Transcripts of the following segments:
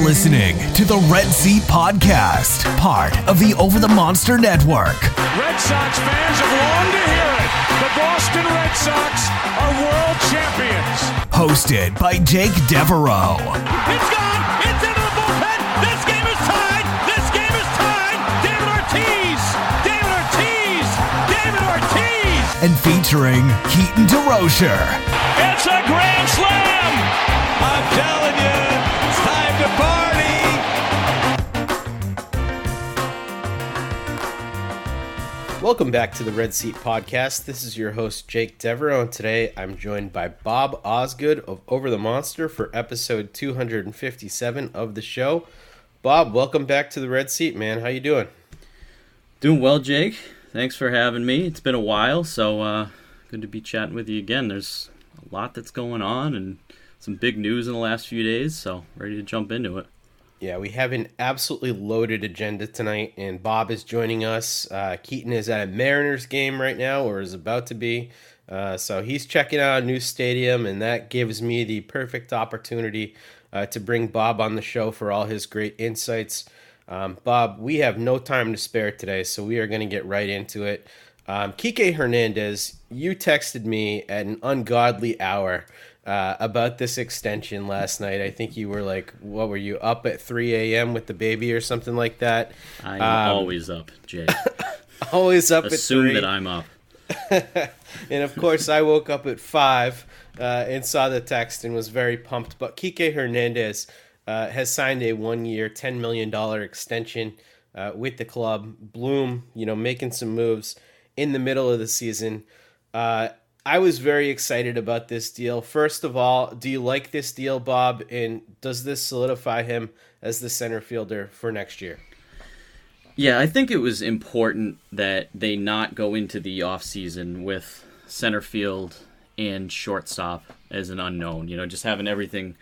listening to the Red Seat Podcast, part of the Over the Monster Network. Red Sox fans have longed to hear it. The Boston Red Sox are world champions. Hosted by Jake Devereaux. It's gone. It's into the bullpen. This game is tied. This game is tied. David Ortiz. David Ortiz. David Ortiz. And featuring Keaton DeRocher. It's a grand slam. I'm telling you, it's time to party. Welcome back to the Red Seat Podcast. This is your host, Jake Devereaux, and today I'm joined by Bob Osgood of Over the Monster for episode 257 of the show. Bob, welcome back to the Red Seat, man. How you doing? Doing well, Jake. Thanks for having me. It's been a while, so good to be chatting with you again. There's a lot that's going on and some big news in the last few days, so ready to jump into it. Yeah, we have an absolutely loaded agenda tonight, and Bob is joining us. Keaton is at a Mariners game right now, or is about to be. So he's checking out a new stadium, and that gives me the perfect opportunity to bring Bob on the show for all his great insights. Bob, we have no time to spare today, so we are going to get right into it. Kike Hernandez, you texted me at an ungodly hour about this extension last night. I think you were like, what were you, up at 3 a.m. with the baby or something like that? I'm always up, Jay. Always up Assume at 3. that I'm up. And of course, I woke up at 5 and saw the text and was very pumped. But Kike Hernandez has signed a 1-year, $10 million extension with the club. Bloom, making some moves in the middle of the season. I was very excited about this deal. First of all, do you like this deal, Bob? And does this solidify him as the center fielder for next year? Yeah, I think it was important that they not go into the offseason with center field and shortstop as an unknown. Just having everything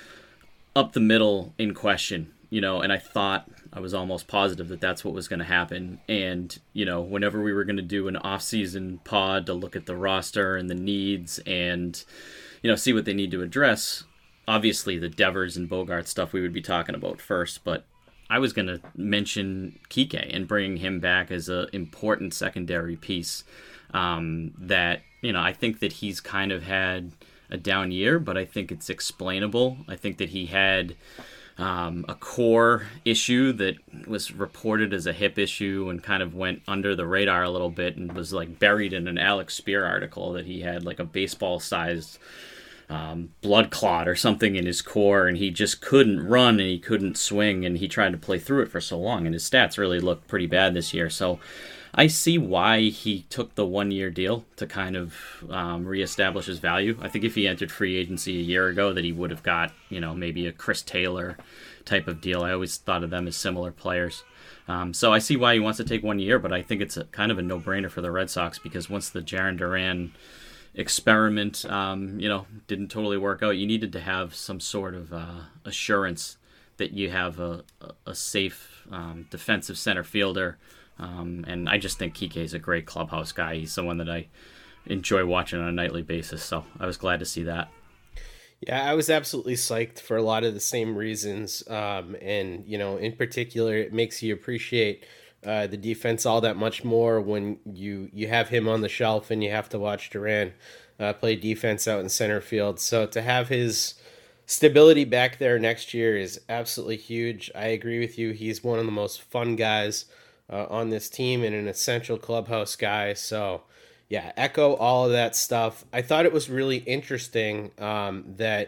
up the middle in question. And I was almost positive that that's what was going to happen. And, whenever we were going to do an off-season pod to look at the roster and the needs and, see what they need to address, obviously the Devers and Bogart stuff we would be talking about first. But I was going to mention Kike and bringing him back as an important secondary piece that, I think that he's kind of had a down year, but I think it's explainable. I think that he had a core issue that was reported as a hip issue and kind of went under the radar a little bit and was like buried in an Alex Spear article that he had like a baseball-sized blood clot or something in his core, and he just couldn't run and he couldn't swing, and he tried to play through it for so long, and his stats really looked pretty bad this year. So I see why he took the 1-year deal to kind of reestablish his value. I think if he entered free agency a year ago that he would have got, maybe a Chris Taylor type of deal. I always thought of them as similar players. So I see why he wants to take 1 year, but I think it's kind of a no-brainer for the Red Sox because once the Jarren Duran experiment, didn't totally work out, you needed to have some sort of assurance that you have a safe defensive center fielder. And I just think Kike is a great clubhouse guy. He's someone that I enjoy watching on a nightly basis, so I was glad to see that. Yeah, I was absolutely psyched for a lot of the same reasons. And, in particular, it makes you appreciate the defense all that much more when you have him on the shelf and you have to watch Duran play defense out in center field. So to have his stability back there next year is absolutely huge. I agree with you. He's one of the most fun guys on this team and an essential clubhouse guy. So, yeah, echo all of that stuff. I thought it was really interesting that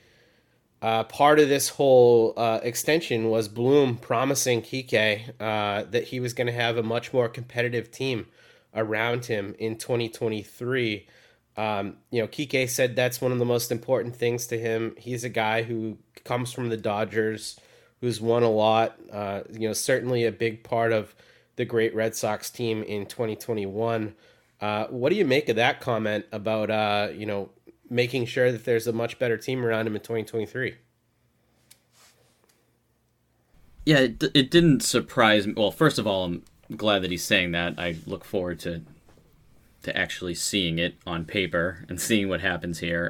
part of this whole extension was Bloom promising Kike that he was going to have a much more competitive team around him in 2023. Kike said that's one of the most important things to him. He's a guy who comes from the Dodgers, who's won a lot, certainly a big part of the great Red Sox team in 2021. What do you make of that comment about, making sure that there's a much better team around him in 2023? Yeah, it didn't surprise me. Well, first of all, I'm glad that he's saying that. I look forward to actually seeing it on paper and seeing what happens here.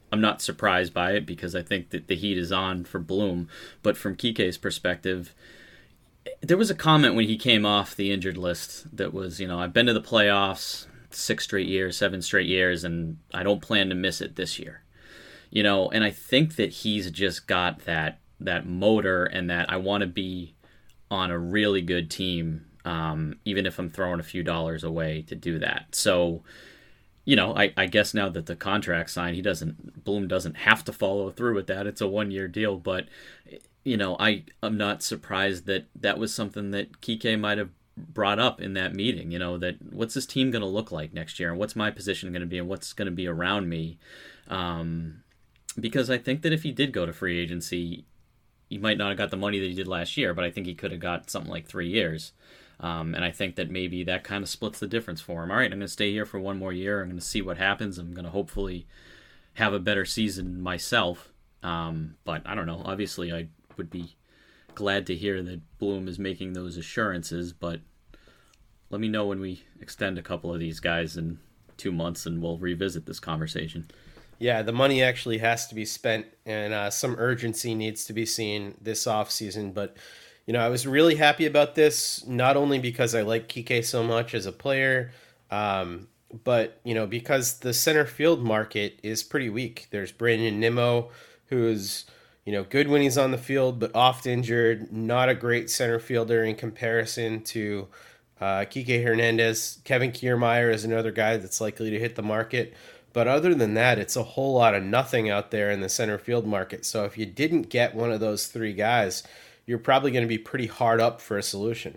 I'm not surprised by it because I think that the heat is on for Bloom. But from Kike's perspective, there was a comment when he came off the injured list that was, I've been to the playoffs 6 straight years, 7 straight years, and I don't plan to miss it this year. And I think that he's just got that motor and that I want to be on a really good team, even if I'm throwing a few dollars away to do that. So, I guess now that the contract's signed, Bloom doesn't have to follow through with that. It's a 1-year deal, but I'm not surprised that was something that Kike might have brought up in that meeting, that what's this team going to look like next year and what's my position going to be and what's going to be around me. Because I think that if he did go to free agency, he might not have got the money that he did last year, but I think he could have got something like 3 years. And I think that maybe that kind of splits the difference for him. All right, I'm going to stay here for 1 more year. I'm going to see what happens. I'm going to hopefully have a better season myself. But I don't know. Obviously, I would be glad to hear that Bloom is making those assurances, but let me know when we extend a couple of these guys in 2 months and we'll revisit this conversation. Yeah, the money actually has to be spent, and some urgency needs to be seen this offseason. But, I was really happy about this, not only because I like Kike so much as a player, but, because the center field market is pretty weak. There's Brandon Nimmo, who's, good when he's on the field, but oft injured, not a great center fielder in comparison to Kike Hernandez. Kevin Kiermaier is another guy that's likely to hit the market. But other than that, it's a whole lot of nothing out there in the center field market. So if you didn't get one of those 3 guys, you're probably going to be pretty hard up for a solution.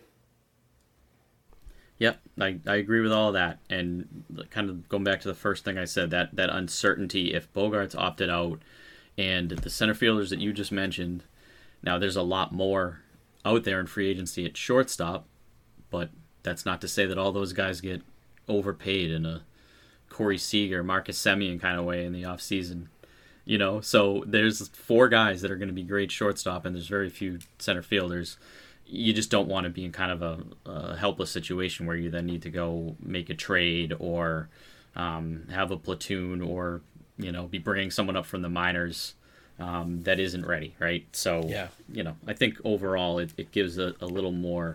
Yep, I agree with all of that. And kind of going back to the first thing I said, that uncertainty, if Bogaerts opted out and the center fielders that you just mentioned, now there's a lot more out there in free agency at shortstop, but that's not to say that all those guys get overpaid in a Corey Seager, Marcus Semien kind of way in the offseason. So there's 4 guys that are going to be great shortstop, and there's very few center fielders. You just don't want to be in kind of a helpless situation where you then need to go make a trade or have a platoon or, be bringing someone up from the minors that isn't ready, right? So, yeah. I think overall it gives a little more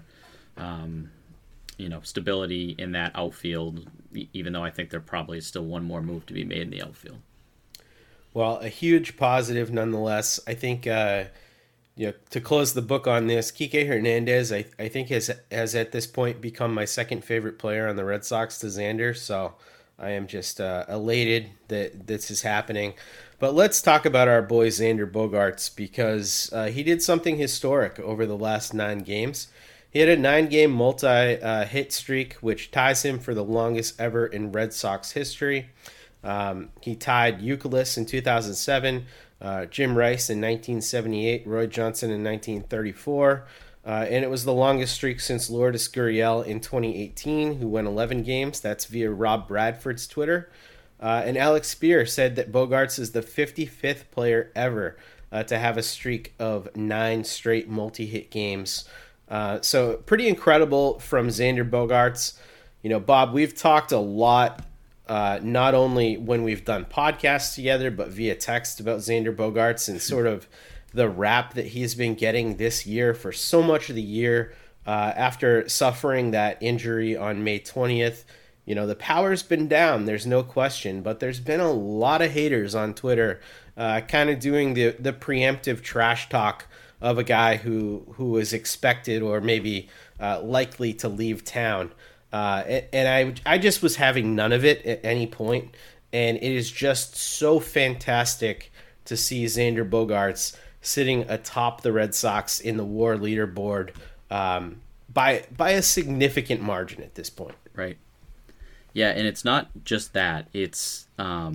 stability in that outfield, even though I think there probably is still one more move to be made in the outfield. Well, a huge positive nonetheless. I think, to close the book on this, Kike Hernandez, I think has at this point become my second favorite player on the Red Sox to Xander. So I am just elated that this is happening. But let's talk about our boy Xander Bogaerts, because he did something historic over the last 9 games. He had a 9-game multi-hit streak, which ties him for the longest ever in Red Sox history. He tied Youkilis in 2007, Jim Rice in 1978, Roy Johnson in 1934, and it was the longest streak since Lourdes Gurriel in 2018, who went 11 games. That's via Rob Bradford's Twitter. And Alex Spear said that Bogaerts is the 55th player ever to have a streak of 9 straight multi-hit games. So pretty incredible from Xander Bogaerts. Bob, we've talked a lot, not only when we've done podcasts together, but via text about Xander Bogaerts and sort of the rap that he's been getting this year for so much of the year after suffering that injury on May 20th. The power's been down, there's no question, but there's been a lot of haters on Twitter kind of doing the preemptive trash talk of a guy who is expected or maybe likely to leave town. And I just was having none of it at any point. And it is just so fantastic to see Xander Bogaerts sitting atop the Red Sox in the WAR leaderboard by a significant margin at this point. Right. Yeah, and it's not just that. It's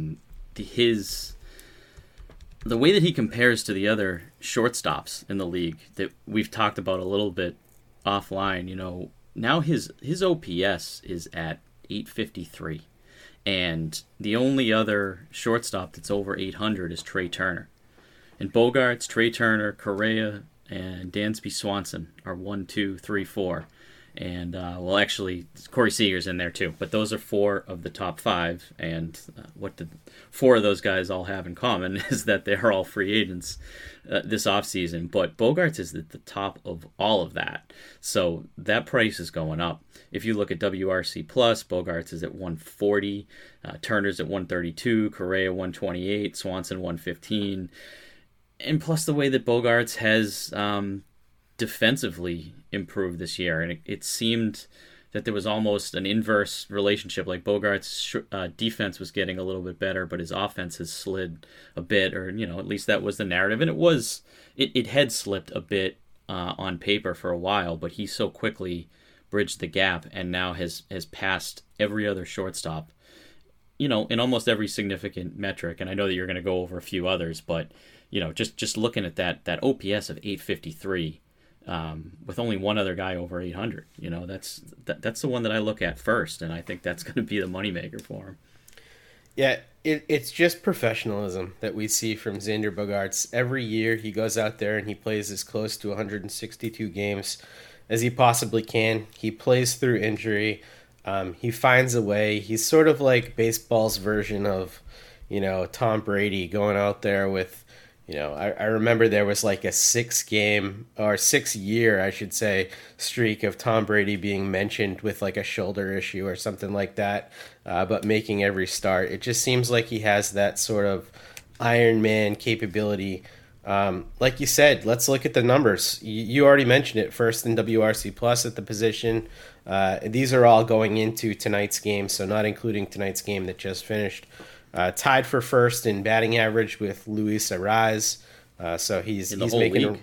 the way that he compares to the other shortstops in the league that we've talked about a little bit offline. Now his OPS is at 853, and the only other shortstop that's over 800 is Trey Turner. And Bogaerts, Trey Turner, Correa, and Dansby Swanson are 1, 2, 3, 4. And, well, actually, Corey Seager's in there too. But those are 4 of the top 5. And what did 4 of those guys all have in common is that they're all free agents this offseason. But Bogaerts is at the top of all of that. So that price is going up. If you look at WRC+, Bogaerts is at 140. Turner's at 132. Correa 128. Swanson 115. And plus the way that Bogaerts has defensively improved this year, and it seemed that there was almost an inverse relationship. Like Bogaerts' defense was getting a little bit better, but his offense has slid a bit, or at least that was the narrative. And it had slipped a bit on paper for a while, but he so quickly bridged the gap and now has passed every other shortstop, in almost every significant metric. And I know that you're going to go over a few others, but just looking at that OPS of 853. With only one other guy over 800, that's the one that I look at first, and I think that's going to be the moneymaker for him. Yeah, it's just professionalism that we see from Xander Bogaerts. Every year he goes out there and he plays as close to 162 games as he possibly can. He plays through injury. He finds a way. He's sort of like baseball's version of, Tom Brady going out there with, I remember there was like a 6-year, I should say, streak of Tom Brady being mentioned with like a shoulder issue or something like that, but making every start. It just seems like he has that sort of Iron Man capability. Like you said, let's look at the numbers. You already mentioned it, first in WRC Plus at the position. These are all going into tonight's game, so not including tonight's game that just finished. Tied for first in batting average with Luis Arraez. So he's making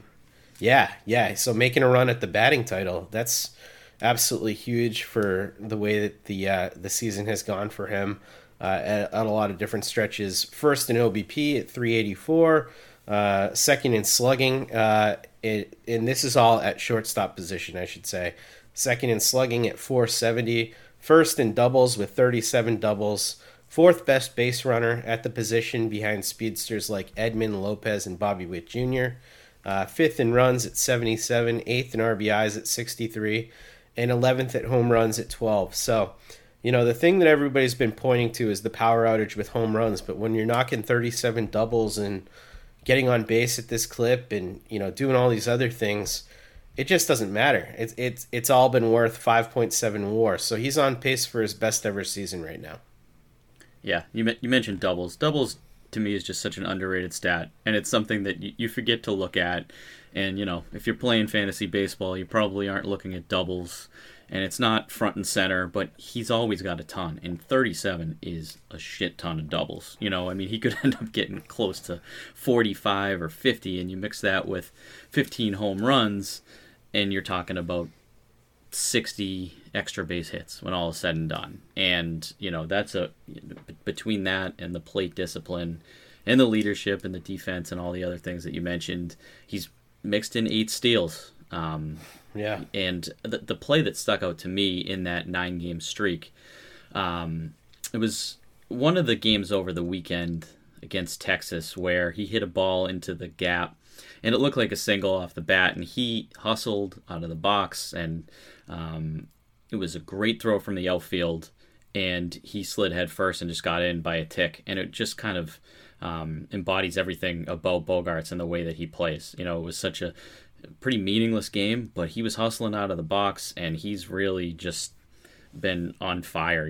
so making a run at the batting title. That's absolutely huge for the way that the season has gone for him at a lot of different stretches. First in OBP at 384, second in slugging, and this is all at shortstop position, I should say. Second in slugging at 470, first in doubles with 37 doubles. Fourth best base runner at the position behind speedsters like Edman, Lopez, and Bobby Witt Jr. Fifth in runs at 77, eighth in RBIs at 63, and 11th at home runs at 12. So, the thing that everybody's been pointing to is the power outage with home runs, but when you're knocking 37 doubles and getting on base at this clip and, doing all these other things, it just doesn't matter. It's all been worth 5.7 WAR. So he's on pace for his best ever season right now. Yeah, you mentioned doubles. Doubles, to me, is just such an underrated stat, and it's something that you forget to look at. And, if you're playing fantasy baseball, you probably aren't looking at doubles, and it's not front and center, but he's always got a ton, and 37 is a shit ton of doubles. He could end up getting close to 45 or 50, and you mix that with 15 home runs, and you're talking about 60 extra base hits when all is said and done. And that's between that and the plate discipline and the leadership and the defense and all the other things that you mentioned, he's mixed in 8 steals. And the play that stuck out to me in that 9-game streak, it was one of the games over the weekend against Texas where he hit a ball into the gap and it looked like a single off the bat, and he hustled out of the box, and it was a great throw from the outfield, and he slid head first and just got in by a tick, and it just kind of embodies everything about Bogaerts and the way that he plays. It was such a pretty meaningless game, but he was hustling out of the box, and he's really just been on fire,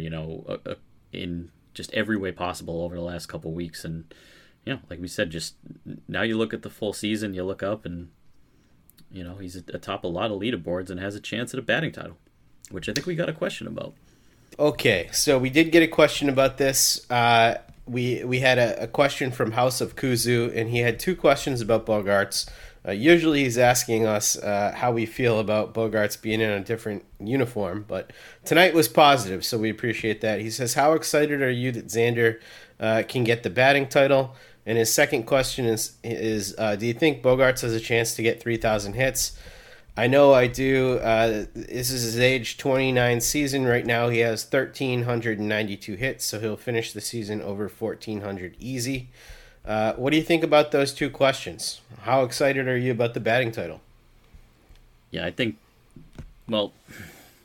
in just every way possible over the last couple weeks. And like we said, just now you look at the full season, you look up and, he's atop a lot of leaderboards and has a chance at a batting title, which I think we got a question about. Okay, so we did get a question about this. We had a question from House of Kuzu, and he had 2 questions about Bogaerts. Usually he's asking us how we feel about Bogaerts being in a different uniform, but tonight was positive, so we appreciate that. He says, how excited are you that Xander can get the batting title? And his second question is do you think Bogaerts has a chance to get 3,000 hits? I know I do. This is his age 29 season. Right now he has 1,392 hits, so he'll finish the season over 1,400 easy. What do you think about those 2 questions? How excited are you about the batting title? Yeah, I think, well,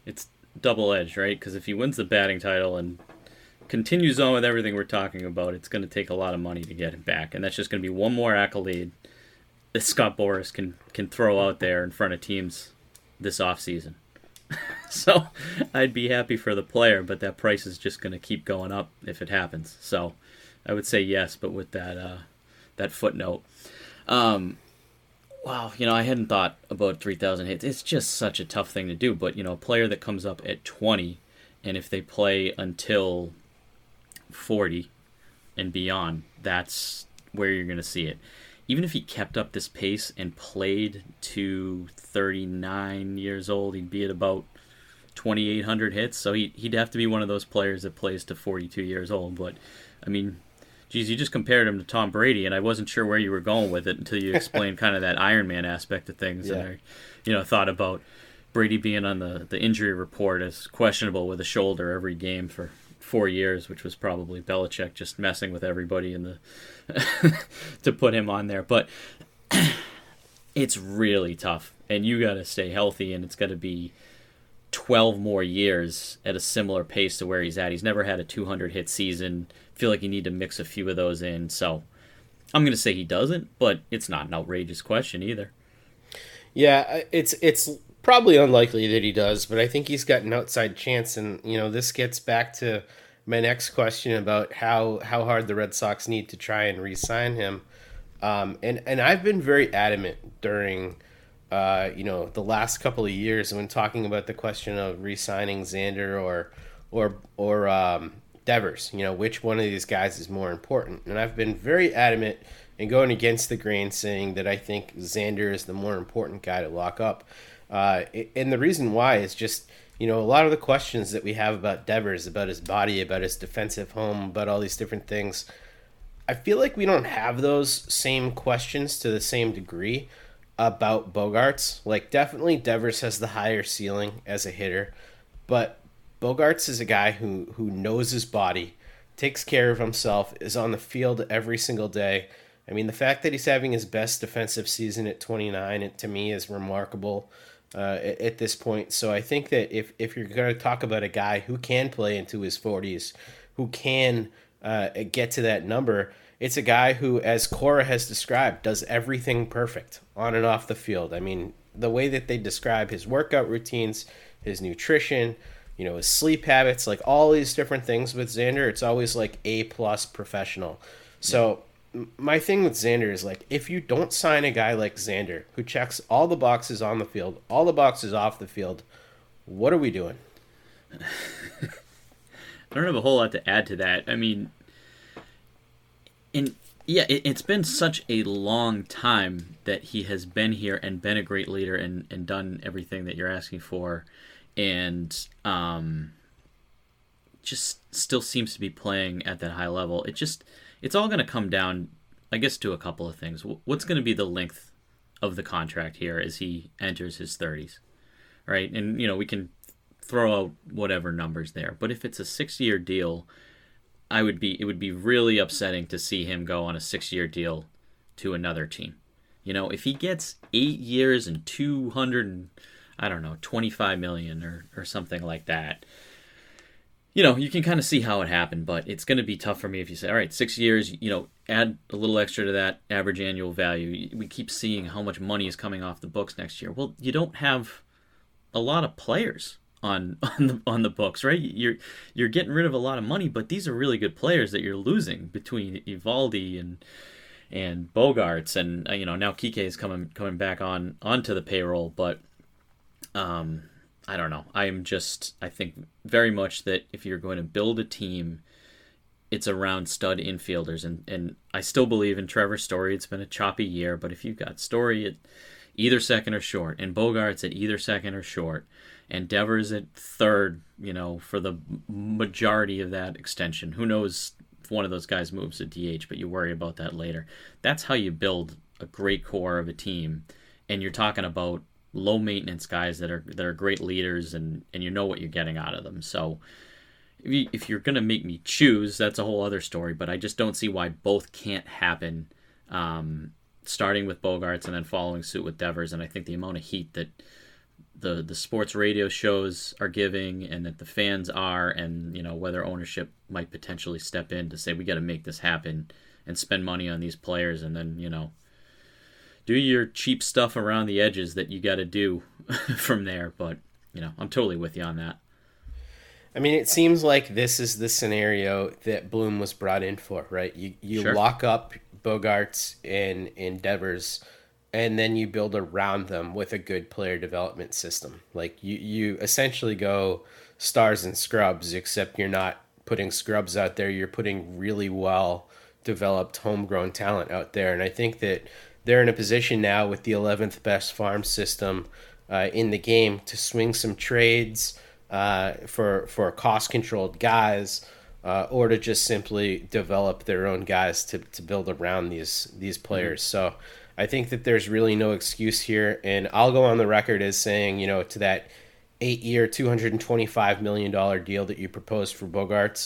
it's double-edged, right? Because if he wins the batting title and continues on with everything we're talking about, it's going to take a lot of money to get him back, and that's just going to be one more accolade that Scott Boras can throw out there in front of teams this offseason. So I'd be happy for the player, but that price is just going to keep going up if it happens. So I would say yes, but with that footnote. Wow, I hadn't thought about 3,000 hits. It's just such a tough thing to do, but a player that comes up at 20, and if they play until 40 and beyond, that's where you're going to see it. Even if he kept up this pace and played to 39 years old, he'd be at about 2,800 hits. So he'd have to be one of those players that plays to 42 years old. But, I mean, geez, you just compared him to Tom Brady, and I wasn't sure where you were going with it until you explained kind of that Iron Man aspect of things. Yeah. And I thought about Brady being on the injury report as questionable with a shoulder every game for 4 years, which was probably Belichick just messing with everybody in the to put him on there. But it's really tough, and you got to stay healthy, and it's got to be 12 more years at a similar pace to where he's at. He's never had a 200-hit season. Feel like you need to mix a few of those in. So I'm going to say he doesn't, but it's not an outrageous question either. Yeah, it's probably unlikely that he does, but I think he's got an outside chance. And, this gets back to my next question about how hard the Red Sox need to try and re-sign him. And I've been very adamant during, the last couple of years when talking about the question of re-signing Xander or Devers, which one of these guys is more important. And I've been very adamant in going against the grain, saying that I think Xander is the more important guy to lock up. And the reason why is just, a lot of the questions that we have about Devers, about his body, about his defensive home, about all these different things, I feel like we don't have those same questions to the same degree about Bogaerts. Like, definitely Devers has the higher ceiling as a hitter, but Bogaerts is a guy who knows his body, takes care of himself, is on the field every single day. I mean, the fact that he's having his best defensive season at 29, to me, is remarkable at this point. So I think that if you're going to talk about a guy who can play into his 40s, who can get to that number, it's a guy who, as Cora has described, does everything perfect on and off the field. I mean, the way that they describe his workout routines, his nutrition, his sleep habits, like all these different things with Xander, it's always like A+ professional. So my thing with Xander is, like, if you don't sign a guy like Xander who checks all the boxes on the field, all the boxes off the field, what are we doing? I don't have a whole lot to add to that. I mean, it's been such a long time that he has been here and been a great leader and done everything that you're asking for, and just still seems to be playing at that high level. It's all going to come down, I guess, to a couple of things. What's going to be the length of the contract here as he enters his 30s, right? And, we can throw out whatever numbers there. But if it's a 6-year deal, it would be really upsetting to see him go on a 6-year deal to another team. If he gets 8 years and $25 million or something like that, you can kind of see how it happened, but it's going to be tough for me if you say, all right, 6 years, add a little extra to that average annual value. We keep seeing how much money is coming off the books next year. Well, you don't have a lot of players on the books, right? You're getting rid of a lot of money, but these are really good players that you're losing between Eovaldi and Bogaerts, and now Kike is coming back onto the payroll, but I don't know. I think very much that if you're going to build a team, it's around stud infielders. And I still believe in Trevor Story. It's been a choppy year, but if you've got Story at either second or short, and Bogaerts at either second or short, and Devers at third, for the majority of that extension, who knows if one of those guys moves to DH, but you worry about that later. That's how you build a great core of a team. And you're talking about low maintenance guys that are great leaders, and you know what you're getting out of them. So if you're going to make me choose, that's a whole other story, but I just don't see why both can't happen, starting with Bogaerts and then following suit with Devers. And I think the amount of heat that the sports radio shows are giving and that the fans are, and whether ownership might potentially step in to say we got to make this happen and spend money on these players, and then do your cheap stuff around the edges that you got to do from there. But I'm totally with you on that. I mean, it seems like this is the scenario that Bloom was brought in for, right? You Sure. lock up Bogaerts and Devers, and then you build around them with a good player development system. Like you essentially go stars and scrubs, except you're not putting scrubs out there. You're putting really well developed homegrown talent out there. And I think that they're in a position now with the 11th best farm system in the game to swing some trades for cost-controlled guys, or to just simply develop their own guys to build around these players. So I think that there's really no excuse here, and I'll go on the record as saying, to that 8-year, $225 million deal that you proposed for Bogaerts,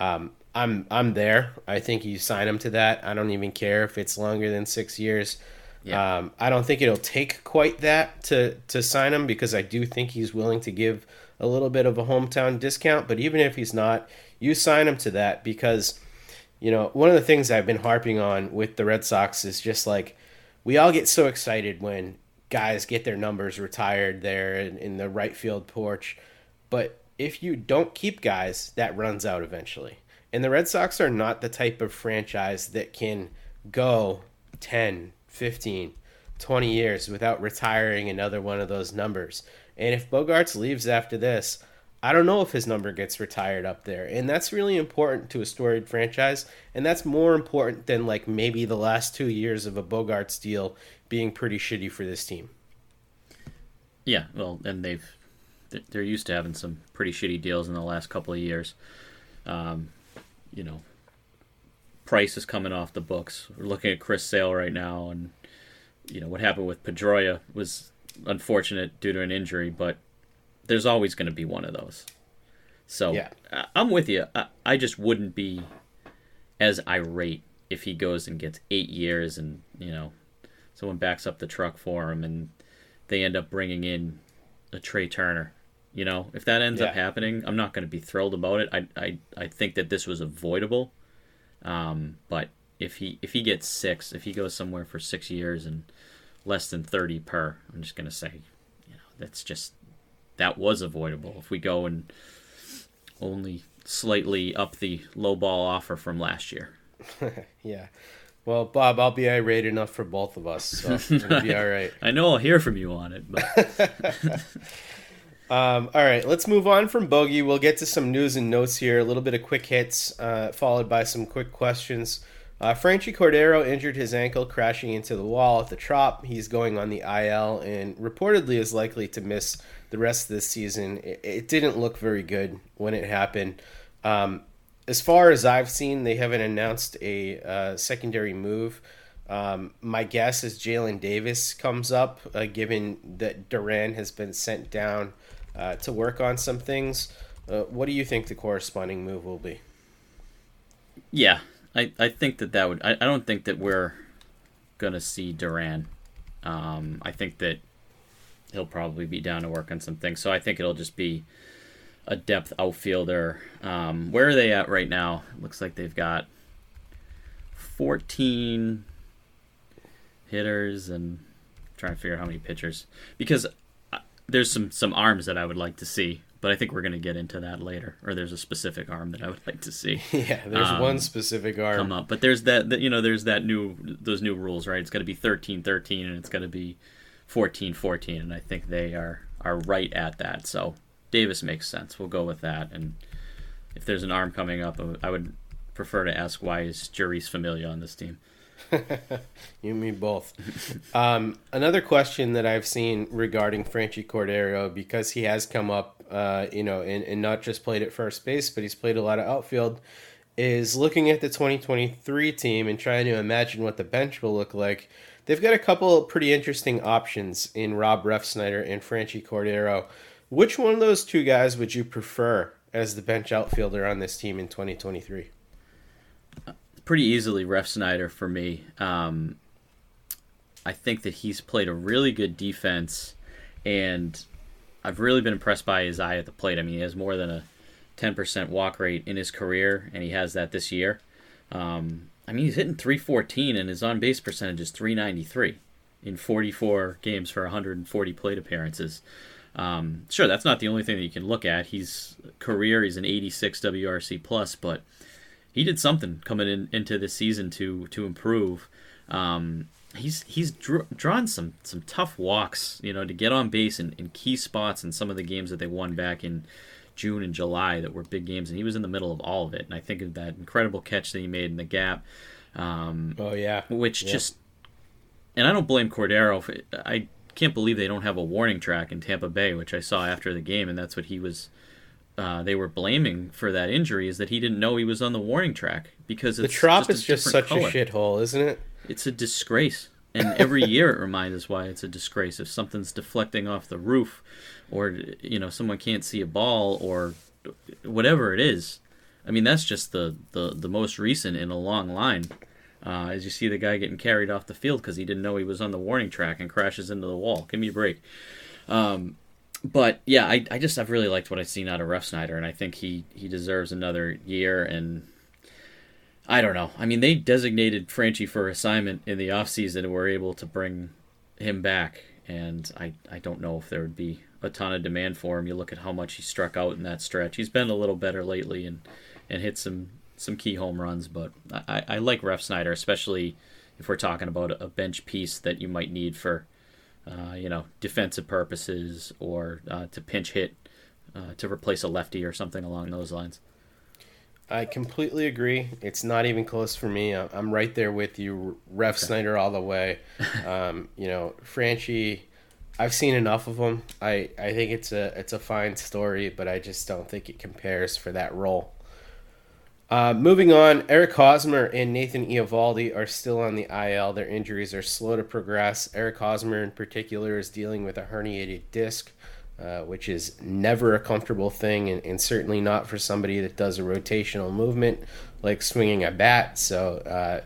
I'm there. I think you sign him to that. I don't even care if it's longer than 6 years. Yeah. I don't think it'll take quite that to sign him, because I do think he's willing to give a little bit of a hometown discount. But even if he's not, you sign him to that, because one of the things I've been harping on with the Red Sox is just like, we all get so excited when guys get their numbers retired there in the right field porch. But if you don't keep guys, that runs out eventually. And the Red Sox are not the type of franchise that can go 10, 15, 20 years without retiring another one of those numbers. And if Bogaerts leaves after this, I don't know if his number gets retired up there. And that's really important to a storied franchise. And that's more important than like maybe the last 2 years of a Bogaerts deal being pretty shitty for this team. Yeah, well, and they're used to having some pretty shitty deals in the last couple of years. Price is coming off the books. We're looking at Chris Sale right now, and what happened with Pedroia was unfortunate due to an injury, but there's always going to be one of those. So yeah. I'm with you. I just wouldn't be as irate if he goes and gets 8 years and someone backs up the truck for him and they end up bringing in a Trey Turner. If that ends up happening, I'm not going to be thrilled about it. I think that this was avoidable. But if he gets 6, if he goes somewhere for 6 years and less than 30 per, I'm just going to say, that was avoidable. If we go and only slightly up the low ball offer from last year. Yeah. Well, Bob, I'll be irate enough for both of us, so it'll be all right. I know I'll hear from you on it, but... All right, let's move on from Bogey. We'll get to some news and notes here, a little bit of quick hits, followed by some quick questions. Franchy Cordero injured his ankle crashing into the wall at the Trop. He's going on the IL and reportedly is likely to miss the rest of this season. It didn't look very good when it happened. As far as I've seen, they haven't announced a secondary move. My guess is Jalen Davis comes up, given that Duran has been sent down to work on some things. What do you think the corresponding move will be? Yeah, I think that would... I don't think that we're going to see Duran. I think that he'll probably be down to work on some things. So I think it'll just be a depth outfielder. Where are they at right now? It looks like they've got 14 hitters and I'm trying to figure out how many pitchers. Because there's some arms that I would like to see, but I think we're going to get into that later. Or there's a specific arm that I would like to see. Yeah, there's one specific arm come up, but there's that there's those new rules, right? It's going to be 13-13 and it's going to be 14-14, and I think they are right at that. So Davis makes sense. We'll go with that. And if there's an arm coming up, I would prefer to ask why is Jeurys Familia on this team. You and me both. Another question that I've seen regarding Franchy Cordero, because he has come up, and not just played at first base, but he's played a lot of outfield, is looking at the 2023 team and trying to imagine what the bench will look like. They've got a couple of pretty interesting options in Rob Refsnyder and Franchy Cordero. Which one of those two guys would you prefer as the bench outfielder on this team in 2023? Pretty easily Refsnyder for me. I think that he's played a really good defense, and I've really been impressed by his eye at the plate. I mean, he has more than a 10% walk rate in his career, and he has that this year. I mean, he's hitting .314, and his on-base percentage is .393 in 44 games for 140 plate appearances. Sure, that's not the only thing that you can look at. He's an 86 WRC plus, but he did something coming into this season to improve. He's drawn some tough walks, to get on base in key spots in some of the games that they won back in June and July that were big games, and he was in the middle of all of it. And I think of that incredible catch that he made in the gap. Which just, and I don't blame Cordero. I can't believe they don't have a warning track in Tampa Bay, which I saw after the game, and that's what he was. They were blaming for that injury is that he didn't know he was on the warning track because the Trop is just such a shithole, isn't it? It's a disgrace, and every year it reminds us why it's a disgrace. If something's deflecting off the roof, or someone can't see a ball, or whatever it is. I mean, that's just the most recent in a long line. As you see the guy getting carried off the field because he didn't know he was on the warning track and crashes into the wall. Give me a break. But yeah, I've really liked what I've seen out of Refsnyder, and I think he deserves another year. And I don't know. I mean, they designated Franchy for assignment in the offseason and were able to bring him back. And I don't know if there would be a ton of demand for him. You look at how much he struck out in that stretch. He's been a little better lately and hit some key home runs. But I like Refsnyder, especially if we're talking about a bench piece that you might need for defensive purposes or to pinch hit to replace a lefty or something along those lines. I completely agree. It's not even close for me. I'm right there with you. Refsnyder all the way. Franchy, I've seen enough of him. I think it's a fine story, but I just don't think it compares for that role. Moving on, Eric Hosmer and Nathan Eovaldi are still on the IL. Their injuries are slow to progress. Eric Hosmer in particular is dealing with a herniated disc, which is never a comfortable thing, and certainly not for somebody that does a rotational movement like swinging a bat. So,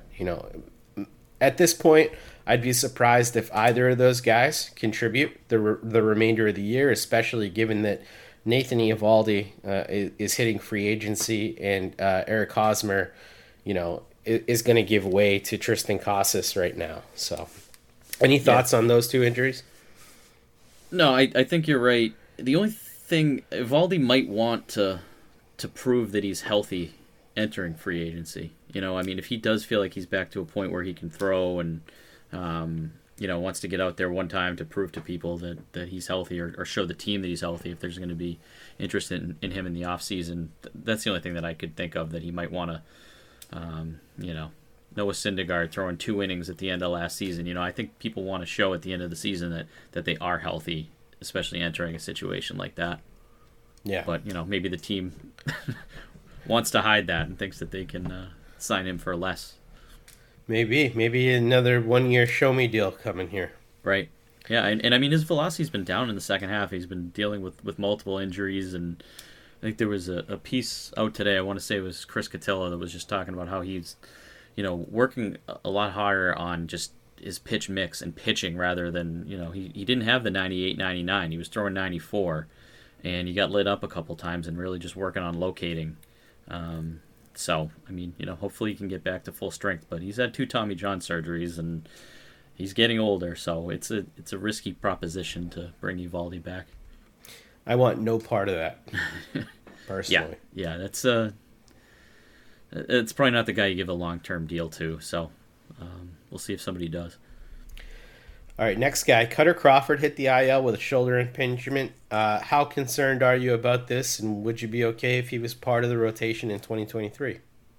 at this point, I'd be surprised if either of those guys contribute the remainder of the year, especially given that Nathan Eovaldi is hitting free agency, and Eric Hosmer, is going to give way to Tristan Casas right now. So, any thoughts on those two injuries? No, I think you're right. The only thing, Eovaldi might want to prove that he's healthy entering free agency. If he does feel like he's back to a point where he can throw and wants to get out there one time to prove to people that he's healthy or show the team that he's healthy if there's going to be interest in him in the offseason. That's the only thing that I could think of that he might want to, Noah Syndergaard throwing 2 innings at the end of last season. I think people want to show at the end of the season that they are healthy, especially entering a situation like that. Yeah. But, maybe the team wants to hide that and thinks that they can sign him for less. Maybe another 1-year show-me deal coming here. Right. Yeah, and I mean, his velocity's been down in the second half. He's been dealing with multiple injuries, and I think there was a piece out today, I want to say it was Chris Cotillo, that was just talking about how he's, working a lot harder on just his pitch mix and pitching rather than, he didn't have the 98, 99. He was throwing 94, and he got lit up a couple times and really just working on locating. So, I mean, hopefully he can get back to full strength, but he's had 2 Tommy John surgeries and he's getting older, so it's a risky proposition to bring Eovaldi back. I want no part of that, personally. Yeah, that's it's probably not the guy you give a long-term deal to, so we'll see if somebody does. All right, next guy, Cutter Crawford hit the IL with a shoulder impingement. How concerned are you about this, and would you be okay if he was part of the rotation in 2023?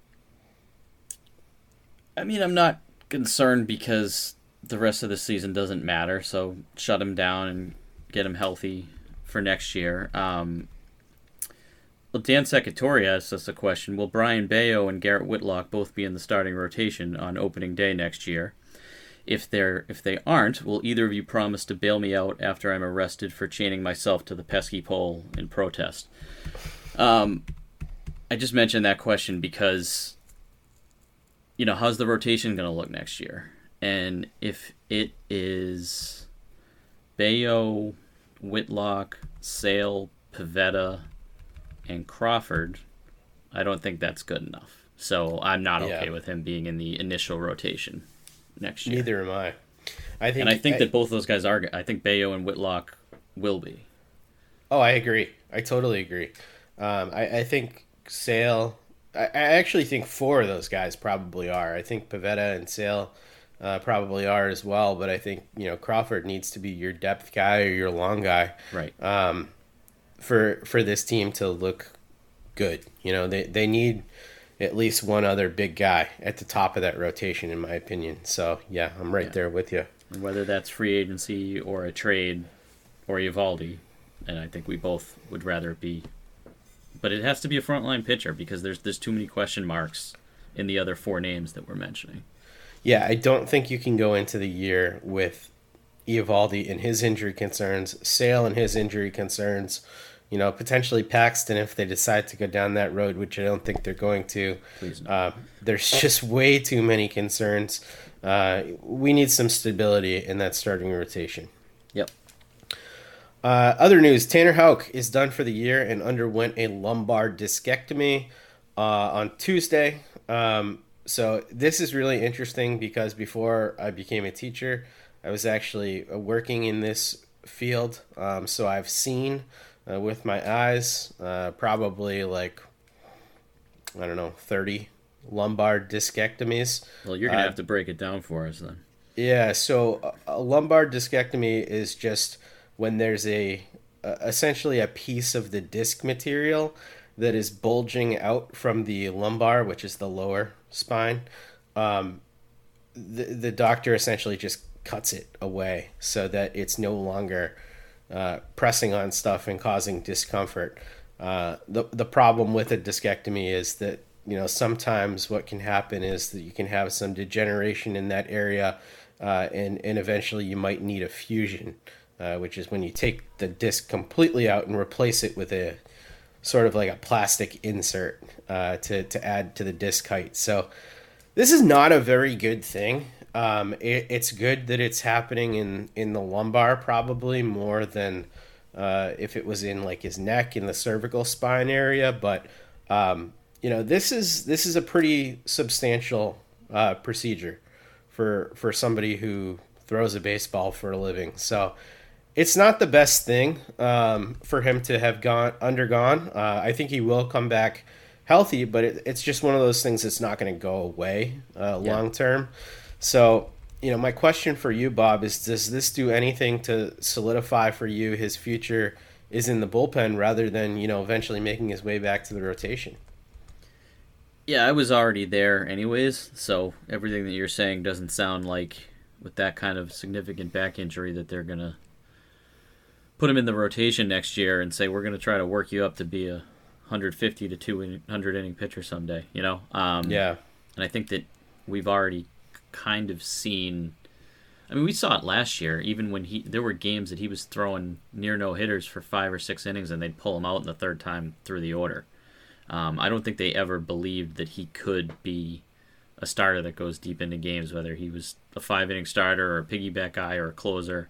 I mean, I'm not concerned because the rest of the season doesn't matter, so shut him down and get him healthy for next year. Well, Dan Secretore asked us a question. Will Brian Bayo and Garrett Whitlock both be in the starting rotation on opening day next year? If they aren't, will either of you promise to bail me out after I'm arrested for chaining myself to the pesky pole in protest? I just mentioned that question because, how's the rotation going to look next year? And if it is Bayo, Whitlock, Sale, Pivetta, and Crawford, I don't think that's good enough. So I'm not okay with him being in the initial rotation next year. Neither am I. I think that both those guys are. I think Bayo and Whitlock will be. Oh, I agree. I totally agree. I think Sale. I actually think 4 of those guys probably are. I think Pivetta and Sale probably are as well. But I think Crawford needs to be your depth guy or your long guy, right? For this team to look good. They need at least one other big guy at the top of that rotation, in my opinion. So yeah, I'm right there with you. And whether that's free agency or a trade or Eovaldi, and I think we both would rather it be. But it has to be a frontline pitcher because there's too many question marks in the other 4 names that we're mentioning. Yeah, I don't think you can go into the year with Eovaldi and his injury concerns, Sale and his injury concerns, potentially Paxton if they decide to go down that road, which I don't think they're going to. Please no. There's just way too many concerns. We need some stability in that starting rotation. Yep. Other news, Tanner Houck is done for the year and underwent a lumbar discectomy on Tuesday. So this is really interesting because before I became a teacher, I was actually working in this field. So I've seen with my eyes probably 30 lumbar discectomies. Well, you're going to have to break it down for us then. Yeah, so a lumbar discectomy is just when there's essentially a piece of the disc material that is bulging out from the lumbar, which is the lower spine. The doctor essentially just cuts it away so that it's no longer pressing on stuff and causing discomfort. The problem with a discectomy is that sometimes what can happen is that you can have some degeneration in that area, and eventually you might need a fusion. Which is when you take the disc completely out and replace it with a sort of like a plastic insert to add to the disc height. So this is not a very good thing. It's good that it's happening in the lumbar probably more than if it was in his neck in the cervical spine area. But this is a pretty substantial procedure for somebody who throws a baseball for a living. So it's not the best thing for him to have undergone. I think he will come back healthy, but it's just one of those things that's not going to go away long term. So, my question for you, Bob, is does this do anything to solidify for you his future is in the bullpen rather than, eventually making his way back to the rotation? Yeah, I was already there anyways, so everything that you're saying doesn't sound like with that kind of significant back injury that they're going to put him in the rotation next year and say, we're going to try to work you up to be a 150 to 200 inning pitcher someday, Yeah. And I think that we've already kind of seen, we saw it last year, even when there were games that he was throwing near no-hitters for 5 or 6 innings and they'd pull him out in the 3rd time through the order. I don't think they ever believed that he could be a starter that goes deep into games, whether he was a 5-inning starter or a piggyback guy or a closer.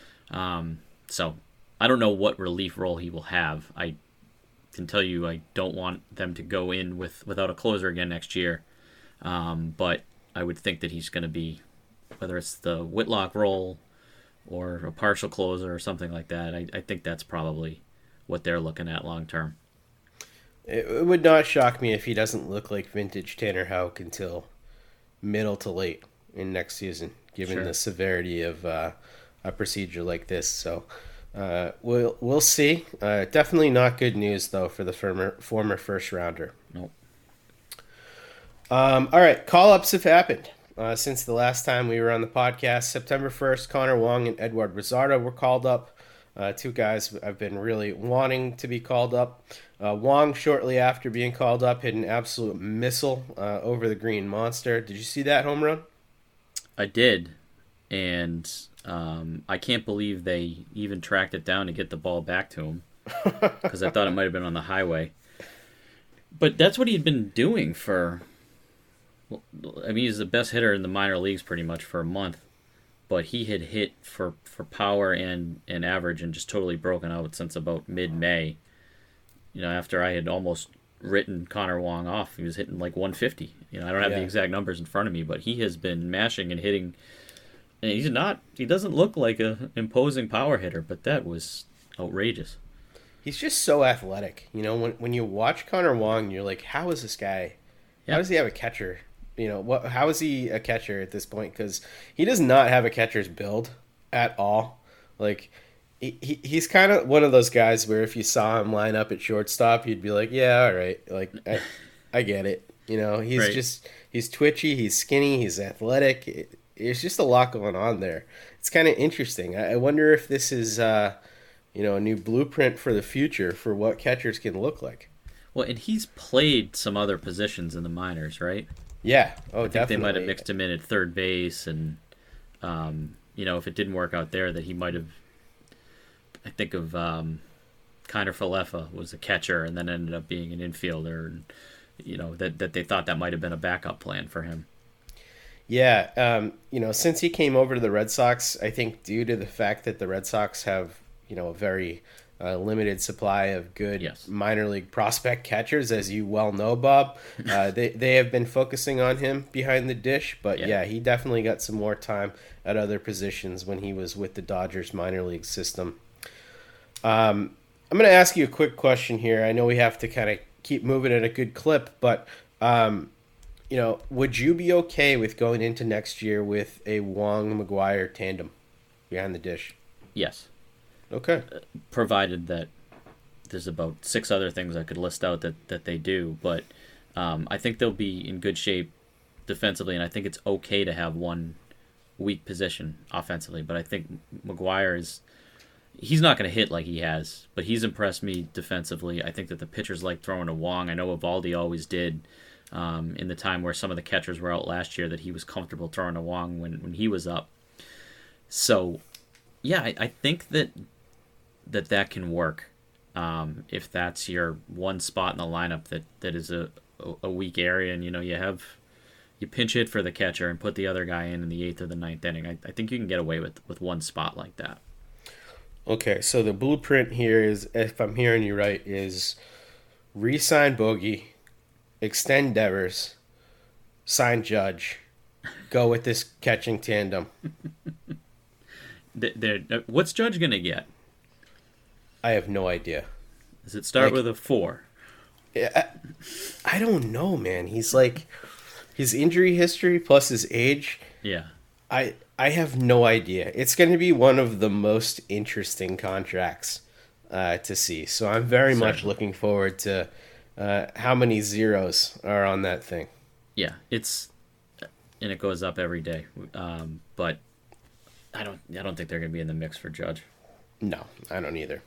So I don't know what relief role he will have. I can tell you I don't want them to go in without a closer again next year. But I would think that he's going to be, whether it's the Whitlock role or a partial closer or something like that, I think that's probably what they're looking at long term. It would not shock me if he doesn't look like vintage Tanner Houck until middle to late in next season, given the severity of a procedure like this. So we'll see. Definitely not good news though for the former first rounder. Nope. All right, call-ups have happened since the last time we were on the podcast. September 1st, Connor Wong and Edward Rosado were called up. 2 guys I've been really wanting to be called up. Wong, shortly after being called up, hit an absolute missile over the Green Monster. Did you see that home run? I did, and I can't believe they even tracked it down to get the ball back to him because I thought it might have been on the highway. But that's what he had been doing for... he's the best hitter in the minor leagues pretty much for a month. but he had hit for power and average and just totally broken out since about mid-May. After I had almost written Connor Wong off, he was hitting like 150. I don't have the exact numbers in front of me, but he has been mashing and hitting. And he doesn't look like a imposing power hitter, but that was outrageous. He's just so athletic. When you watch Connor Wong, you're like, how is this guy? How does he have a catcher? How is he a catcher at this point? Because he does not have a catcher's build at all. Like, he's kind of one of those guys where if you saw him line up at shortstop, you'd be like, yeah, all right. Like, I get it. He's right. He's twitchy, he's skinny, he's athletic. There's just a lot going on there. It's kind of interesting. I wonder if this is, a new blueprint for the future for what catchers can look like. Well, and he's played some other positions in the minors, right? Yeah. Oh, I think definitely. they might have mixed him in at third base, and if it didn't work out there, that he might have. I think of Kiner Falefa was a catcher, and then ended up being an infielder, and that they thought that might have been a backup plan for him. Yeah, since he came over to the Red Sox, I think due to the fact that the Red Sox have a very limited supply of good minor league prospect catchers, as you well know, Bob. They have been focusing on him behind the dish, but he definitely got some more time at other positions when he was with the Dodgers minor league system. I'm going to ask you a quick question here. I know we have to kind of keep moving at a good clip, but would you be okay with going into next year with a Wong-McGuire tandem behind the dish? Yes. Okay. Provided that there's about 6 other things I could list out that they do, but I think they'll be in good shape defensively, and I think it's okay to have one weak position offensively, but I think McGuire he's not going to hit like he has, but he's impressed me defensively. I think that the pitchers like throwing to Wong. I know Eovaldi always did in the time where some of the catchers were out last year, that he was comfortable throwing to Wong when he was up. So, yeah, I think that can work if that's your one spot in the lineup that is a weak area, and you pinch hit for the catcher and put the other guy in the 8th or the 9th inning. I think you can get away with one spot like that. Okay, so the blueprint here is, if I'm hearing you right, is re-sign Bogey, extend Devers, sign Judge, go with this catching tandem. What's Judge going to get? I have no idea. Does it start with a 4? I don't know, man. He's like, his injury history plus his age. Yeah. I have no idea. It's going to be one of the most interesting contracts to see. So I'm very much looking forward to how many zeros are on that thing. Yeah, and it goes up every day. But I don't think they're going to be in the mix for Judge. No, I don't either.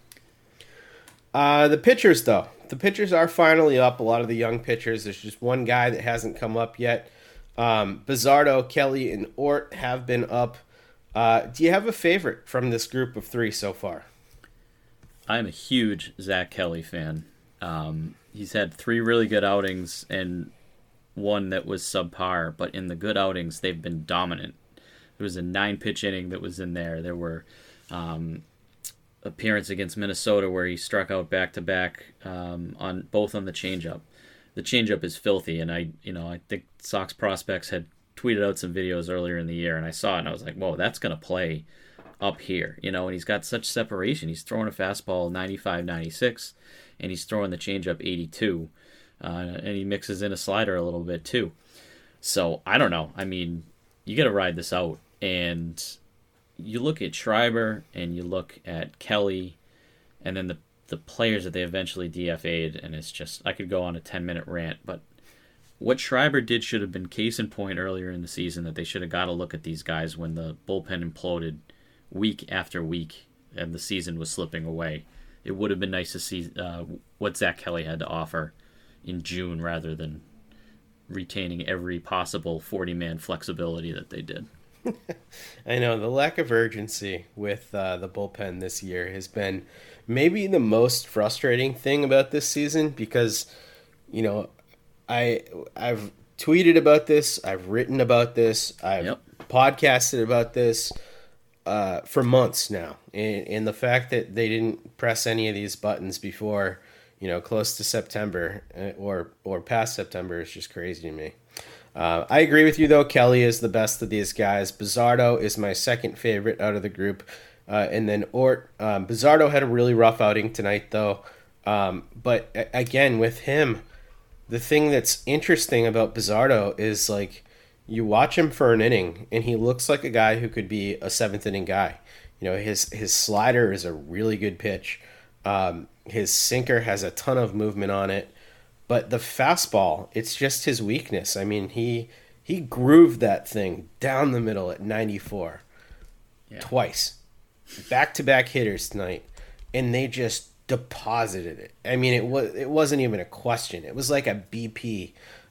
The pitchers, though. The pitchers are finally up. A lot of the young pitchers. There's just one guy that hasn't come up yet. Bizzardo, Kelly, and Ort have been up. Do you have a favorite from this group of 3 so far? I'm a huge Zach Kelly fan. He's had 3 really good outings and one that was subpar, but in the good outings, they've been dominant. There was a 9-pitch inning that was in there. There were appearance against Minnesota where he struck out back-to-back on both on the changeup. The changeup is filthy, and I think Sox prospects had tweeted out some videos earlier in the year, and I saw it, and I was like, whoa, that's going to play up here, and he's got such separation. He's throwing a fastball 95, 96, and he's throwing the changeup 82, and he mixes in a slider a little bit too. So, I don't know. I mean, you got to ride this out, and you look at Schreiber, and you look at Kelly, and then the players that they eventually DFA'd, and it's just, I could go on a 10-minute rant, but what Schreiber did should have been case in point earlier in the season, that they should have got a look at these guys when the bullpen imploded week after week and the season was slipping away. It would have been nice to see what Zach Kelly had to offer in June rather than retaining every possible 40-man flexibility that they did. I know, the lack of urgency with the bullpen this year has been maybe the most frustrating thing about this season, because, I've tweeted about this, I've written about this, I've podcasted about this for months now, and the fact that they didn't press any of these buttons before, close to September or past September is just crazy to me. I agree with you, though. Kelly is the best of these guys. Bizzardo is my second favorite out of the group. And then Ort. Bizzardo had a really rough outing tonight, though. But again, with him, the thing that's interesting about Bizzardo is, like, you watch him for an inning, and he looks like a guy who could be a seventh-inning guy. His slider is a really good pitch. His sinker has a ton of movement on it. But the fastball, it's just his weakness. I mean, he grooved that thing down the middle at 94 twice. Back-to-back hitters tonight, and they just deposited it. I mean, it wasn't even a question. It was like a BP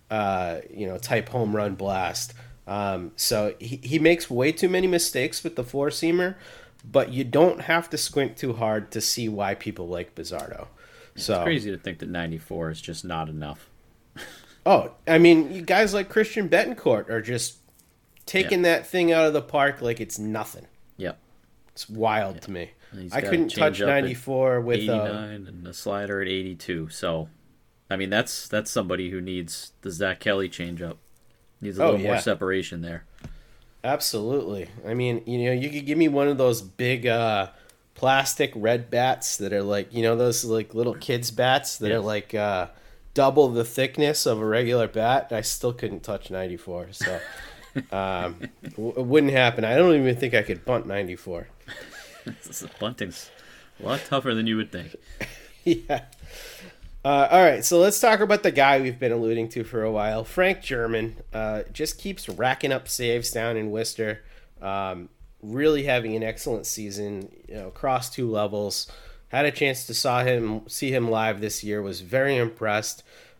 type home run blast. So he makes way too many mistakes with the four-seamer, but you don't have to squint too hard to see why people like Bizzardo. So, it's crazy to think that 94 is just not enough. Oh, I mean, you guys like Christian Betancourt are just taking that thing out of the park like it's nothing. Yep. It's wild to me. I couldn't touch 94 with 89 and a slider at 82. So, I mean, that's somebody who needs the Zach Kelly changeup. Needs a little more separation there. Absolutely. I mean, you could give me one of those big plastic red bats that are like, those like little kids bats that are like double the thickness of a regular bat. I still couldn't touch 94. So it wouldn't happen. I don't even think I could bunt 94. Bunting's a lot tougher than you would think. Yeah. All right, so let's talk about the guy we've been alluding to for a while. Frank German just keeps racking up saves down in Worcester. Really having an excellent season, across two levels. Had a chance to see him live this year. Was very impressed.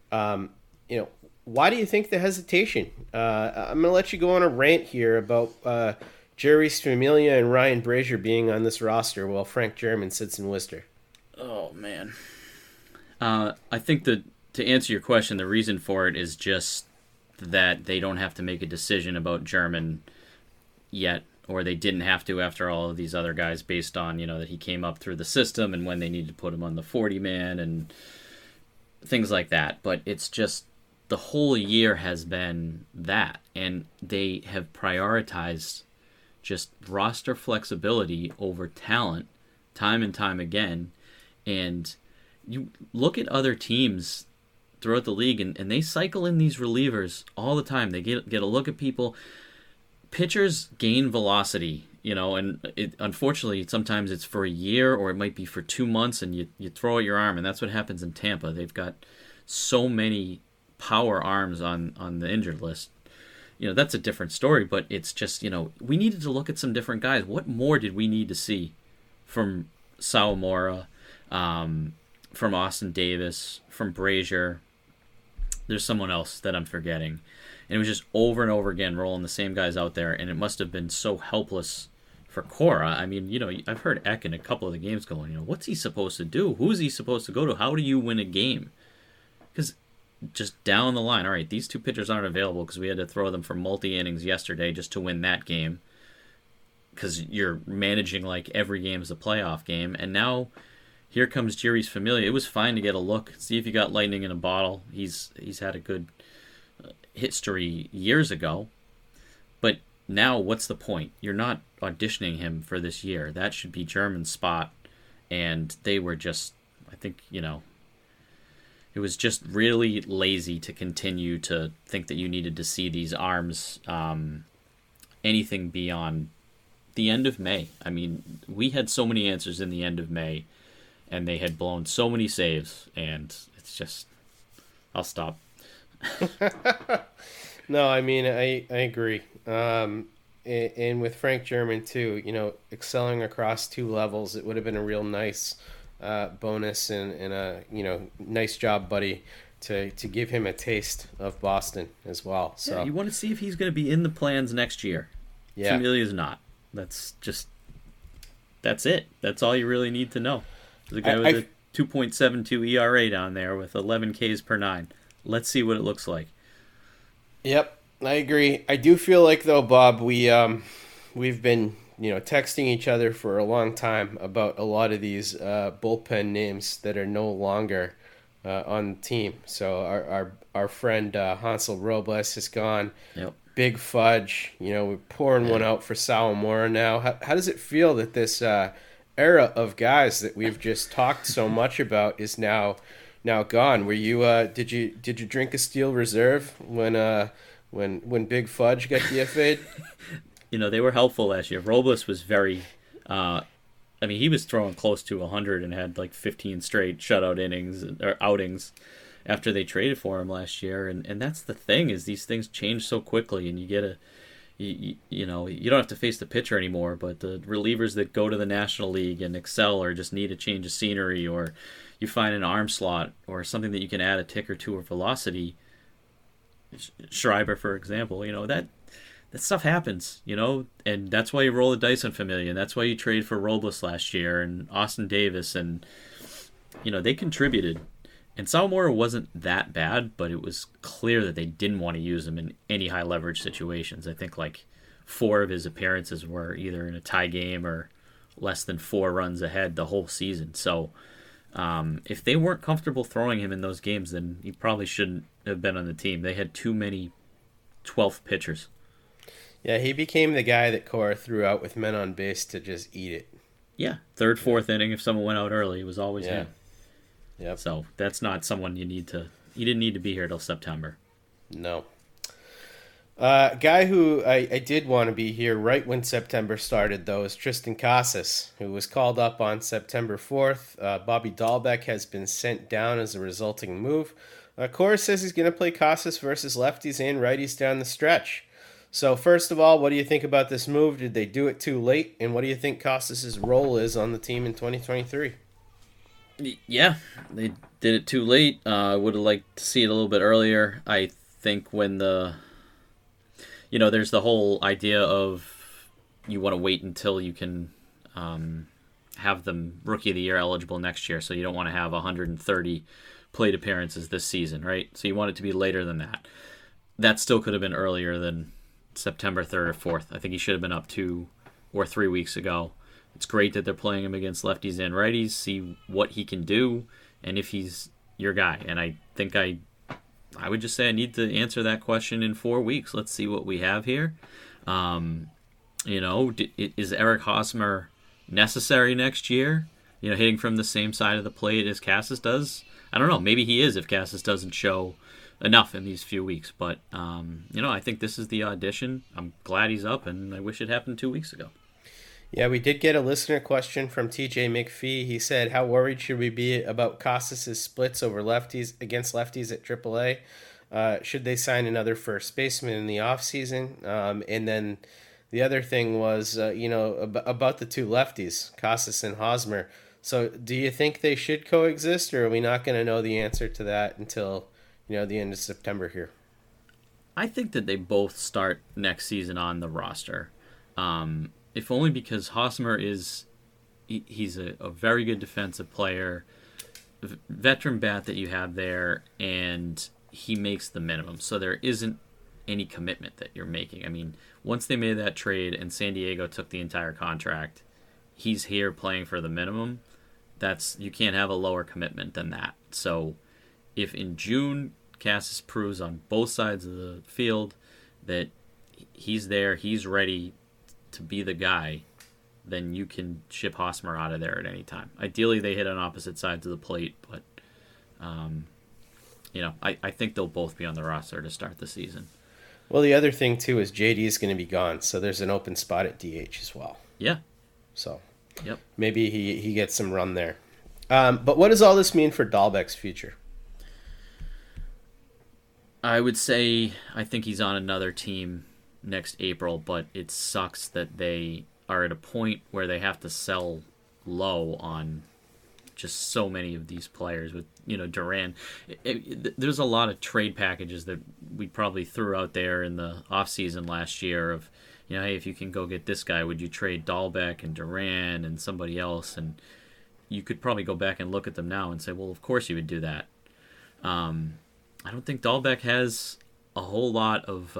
Why do you think the hesitation? I'm gonna let you go on a rant here about Jeurys Familia and Ryan Brazier being on this roster while Frank German sits in Worcester. Oh man, I think that to answer your question, the reason for it is just that they don't have to make a decision about German yet. Or they didn't have to after all of these other guys based on, that he came up through the system and when they needed to put him on the 40-man and things like that. But it's just the whole year has been that. And they have prioritized just roster flexibility over talent time and time again. And you look at other teams throughout the league and they cycle in these relievers all the time. They get a look at people. Pitchers gain velocity, and unfortunately sometimes it's for a year or it might be for 2 months and you throw out your arm, and that's what happens in Tampa. They've got so many power arms on the injured list. That's a different story, but it's just, we needed to look at some different guys. What more did we need to see from Sawamura, from Austin Davis, from Brazier? There's someone else that I'm forgetting. And it was just over and over again rolling the same guys out there, and it must have been so helpless for Cora. I mean, I've heard Eck in a couple of the games going, what's he supposed to do? Who's he supposed to go to? How do you win a game? Because just down the line, all right, these two pitchers aren't available because we had to throw them for multi-innings yesterday just to win that game because you're managing like every game is a playoff game. And now here comes Jeurys Familia. It was fine to get a look, see if you got lightning in a bottle. He's had a good history years ago, but now what's the point? You're not auditioning him for this year. That should be German's spot, and they were just, I think, it was just really lazy to continue to think that you needed to see these arms anything beyond the end of May. I mean, we had so many answers in the end of May, and they had blown so many saves, and it's just, I'll stop. No, I mean, I agree. And with Frank German too, excelling across two levels, it would have been a real nice bonus and a nice job, buddy, to give him a taste of Boston as well. So you want to see if he's going to be in the plans next year. Yeah, Familia's not. That's it. That's all you really need to know. The guy with a 2.72 ERA down there with 11 Ks per 9. Let's see what it looks like. Yep. I agree. I do feel like though, Bob, we've been texting each other for a long time about a lot of these bullpen names that are no longer on the team. So our friend Hansel Robles is gone. Yep. Big Fudge. We're pouring one out for Sawamura now. How does it feel that this era of guys that we've just talked so much about is now gone? Were you did you drink a Steel Reserve when Big Fudge got DFA'd? They were helpful last year. Robles was very, he was throwing close to 100 and had like 15 straight shutout innings or outings after they traded for him last year. And that's the thing, is these things change so quickly, and you don't have to face the pitcher anymore, but the relievers that go to the National League and excel or just need a change of scenery, or you find an arm slot or something that you can add a tick or two of velocity. Schreiber, for example, that stuff happens, and that's why you roll the dice on Familia, and that's why you trade for Robles last year and Austin Davis, and they contributed. And Sawamura wasn't that bad, but it was clear that they didn't want to use him in any high leverage situations. I think like 4 of his appearances were either in a tie game or less than 4 runs ahead the whole season. So if they weren't comfortable throwing him in those games, then he probably shouldn't have been on the team. They had too many 12th pitchers. Yeah, he became the guy that Cora threw out with men on base to just eat it. Yeah, 3rd, 4th inning, if someone went out early, it was always him. Yep. So that's not someone he didn't need to be here till September. No. Guy who I did want to be here right when September started, though, is Triston Casas, who was called up on September 4th. Bobby Dahlbeck has been sent down as a resulting move. Cora says he's going to play Casas versus lefties and righties down the stretch. So first of all, what do you think about this move? Did they do it too late? And what do you think Casas' role is on the team in 2023? Yeah, they did it too late. I would have liked to see it a little bit earlier. I think when there's the whole idea of you want to wait until you can have them Rookie of the Year eligible next year, so you don't want to have 130 plate appearances this season, right? So you want it to be later than that. That still could have been earlier than September 3rd or 4th. I think he should have been up 2 or 3 weeks ago. It's great that they're playing him against lefties and righties, see what he can do, and if he's your guy. And I think I would just say I need to answer that question in 4 weeks. Let's see what we have here. Is Eric Hosmer necessary next year? Hitting from the same side of the plate as Casas does? I don't know. Maybe he is if Casas doesn't show enough in these few weeks. But, I think this is the audition. I'm glad he's up, and I wish it happened 2 weeks ago. Yeah, we did get a listener question from TJ McPhee. He said, how worried should we be about Casas' splits over lefties against lefties at AAA? Should they sign another first baseman in the offseason? And then the other thing was, about the 2 lefties, Casas and Hosmer. So do you think they should coexist, or are we not going to know the answer to that until, the end of September here? I think that they both start next season on the roster. If only because Hosmer he's a very good defensive player, veteran bat that you have there, and he makes the minimum. So there isn't any commitment that you're making. I mean, once they made that trade and San Diego took the entire contract, he's here playing for the minimum. You can't have a lower commitment than that. So if in June Casas proves on both sides of the field that he's there, he's ready to be the guy, then you can ship Hosmer out of there at any time. Ideally, they hit on opposite sides of the plate, but I think they'll both be on the roster to start the season. Well, the other thing too is JD is going to be gone, so there's an open spot at DH as well. Yeah. So, yep. Maybe he gets some run there. But what does all this mean for Dahlbeck's future? I would say I think he's on another team next April, but it sucks that they are at a point where they have to sell low on just so many of these players. With Duran, there's a lot of trade packages that we probably threw out there in the offseason last year of, hey, if you can go get this guy, would you trade Dahlbeck and Duran and somebody else? And you could probably go back and look at them now and say, well, of course you would do that. I don't think Dahlbeck has a whole lot of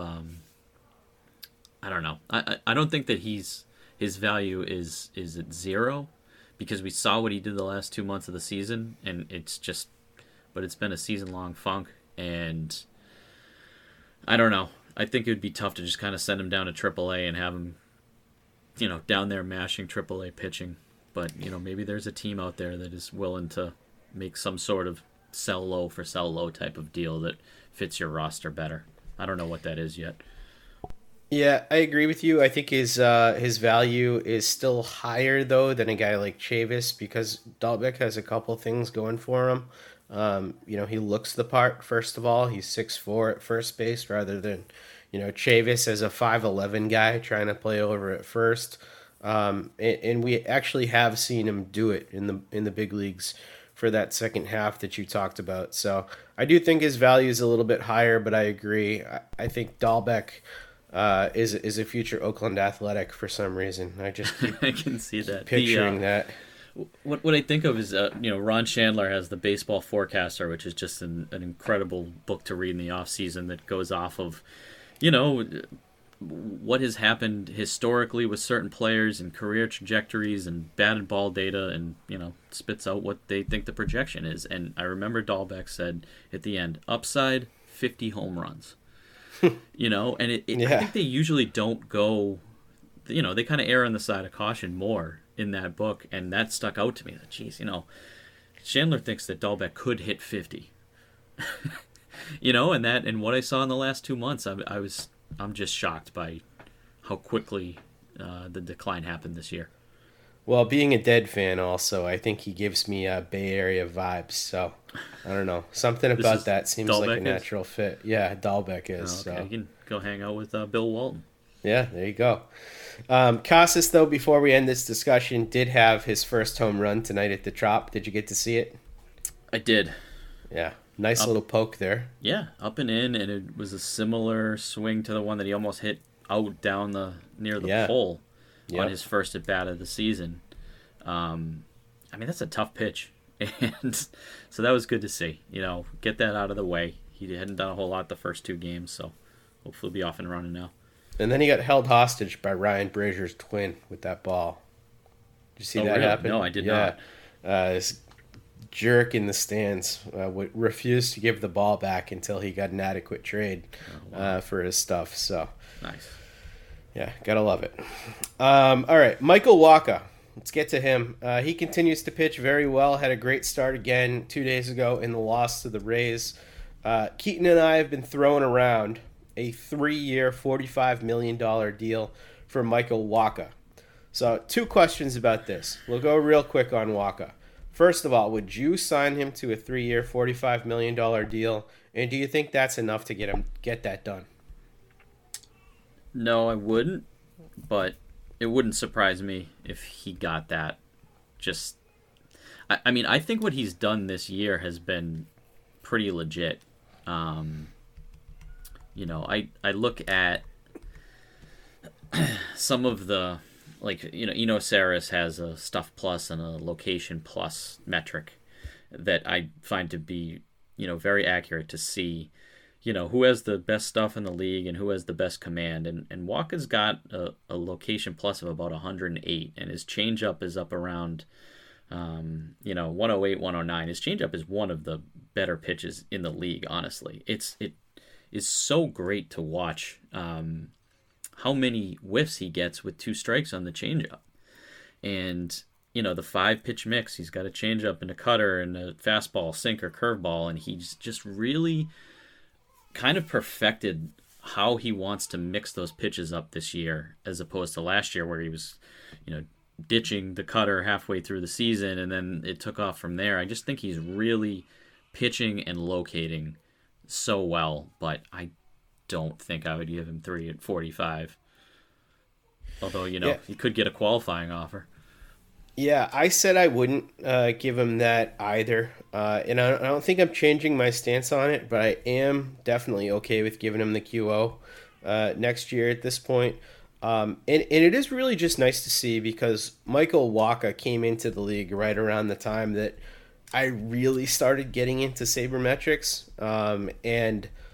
I don't know. I don't think that his value is at zero, because we saw what he did the last 2 months of the season, and it's been a season-long funk, and I don't know. I think it would be tough to just kind of send him down to AAA and have him, down there mashing AAA pitching. But, maybe there's a team out there that is willing to make some sort of sell low for sell low type of deal that fits your roster better. I don't know what that is yet. Yeah, I agree with you. I think his value is still higher, though, than a guy like Chavis, because Dalbec has a couple things going for him. He looks the part, first of all. He's 6'4" at first base, rather than, Chavis as a 5'11" guy trying to play over at first. And we actually have seen him do it in the big leagues for that second half that you talked about. So I do think his value is a little bit higher, but I agree. I think Dalbec is a future Oakland Athletic for some reason. I just keep I can see that. picturing that. What I think of is, Ron Chandler has the Baseball Forecaster, which is just an incredible book to read in the off season that goes off of, what has happened historically with certain players and career trajectories and batted ball data, and spits out what they think the projection is. And I remember Dalbec said at the end, upside 50 home runs. And I think they usually don't go, they kind of err on the side of caution more in that book, and that stuck out to me. That, geez, Chandler thinks that Dalbec could hit 50. And what I saw in the last 2 months, I'm just shocked by how quickly the decline happened this year. Well, being a Dead fan also, I think he gives me Bay Area vibes. So, I don't know. Something about that seems Dalbec like a natural fit. Yeah, Dalbec is. Oh, okay. So. You can go hang out with Bill Walton. Yeah, there you go. Casas, though, before we end this discussion, did have his first home run tonight at the Trop. Did you get to see it? I did. Yeah, nice little poke there. Yeah, up and in, and it was a similar swing to the one that he almost hit out down near the pole on his first at bat of the season. That's a tough pitch, and so that was good to see. Get that out of the way. He hadn't done a whole lot the first 2 games, so hopefully he'll be off and running now. And then he got held hostage by Ryan Brazier's twin with that ball. Did you see that happen? No, I did not. This jerk in the stands refused to give the ball back until he got an adequate trade for his stuff. So nice. Yeah, gotta love it. All right, Michael Wacha. Let's get to him. He continues to pitch very well. Had a great start again 2 days ago in the loss to the Rays. Keaton and I have been throwing around a 3-year, $45 million deal for Michael Wacha. So 2 questions about this. We'll go real quick on Wacha. First of all, would you sign him to a 3-year, $45 million deal? And do you think that's enough to get that done? No, I wouldn't. But it wouldn't surprise me if he got that. I think what he's done this year has been pretty legit. I look at some of the, Eno Sarris has a stuff plus and a location plus metric that I find to be, very accurate to see, who has the best stuff in the league and who has the best command. And Wacha's got a location plus of about 108, and his changeup is up around, 108, 109. His changeup is one of the better pitches in the league, honestly. It is so great to watch how many whiffs he gets with 2 strikes on the changeup. And, the 5-pitch mix, he's got a changeup and a cutter and a fastball, sinker, curveball, and he's just really kind of perfected how he wants to mix those pitches up this year, as opposed to last year where he was, ditching the cutter halfway through the season and then it took off from there. I just think he's really pitching and locating so well, but I don't think I would give him 3 at 45. Although, he could get a qualifying offer. Yeah, I said I wouldn't give him that either. And I don't think I'm changing my stance on it, but I am definitely okay with giving him the QO next year at this point. And it is really just nice to see, because Michael Wacha came into the league right around the time that I really started getting into sabermetrics. And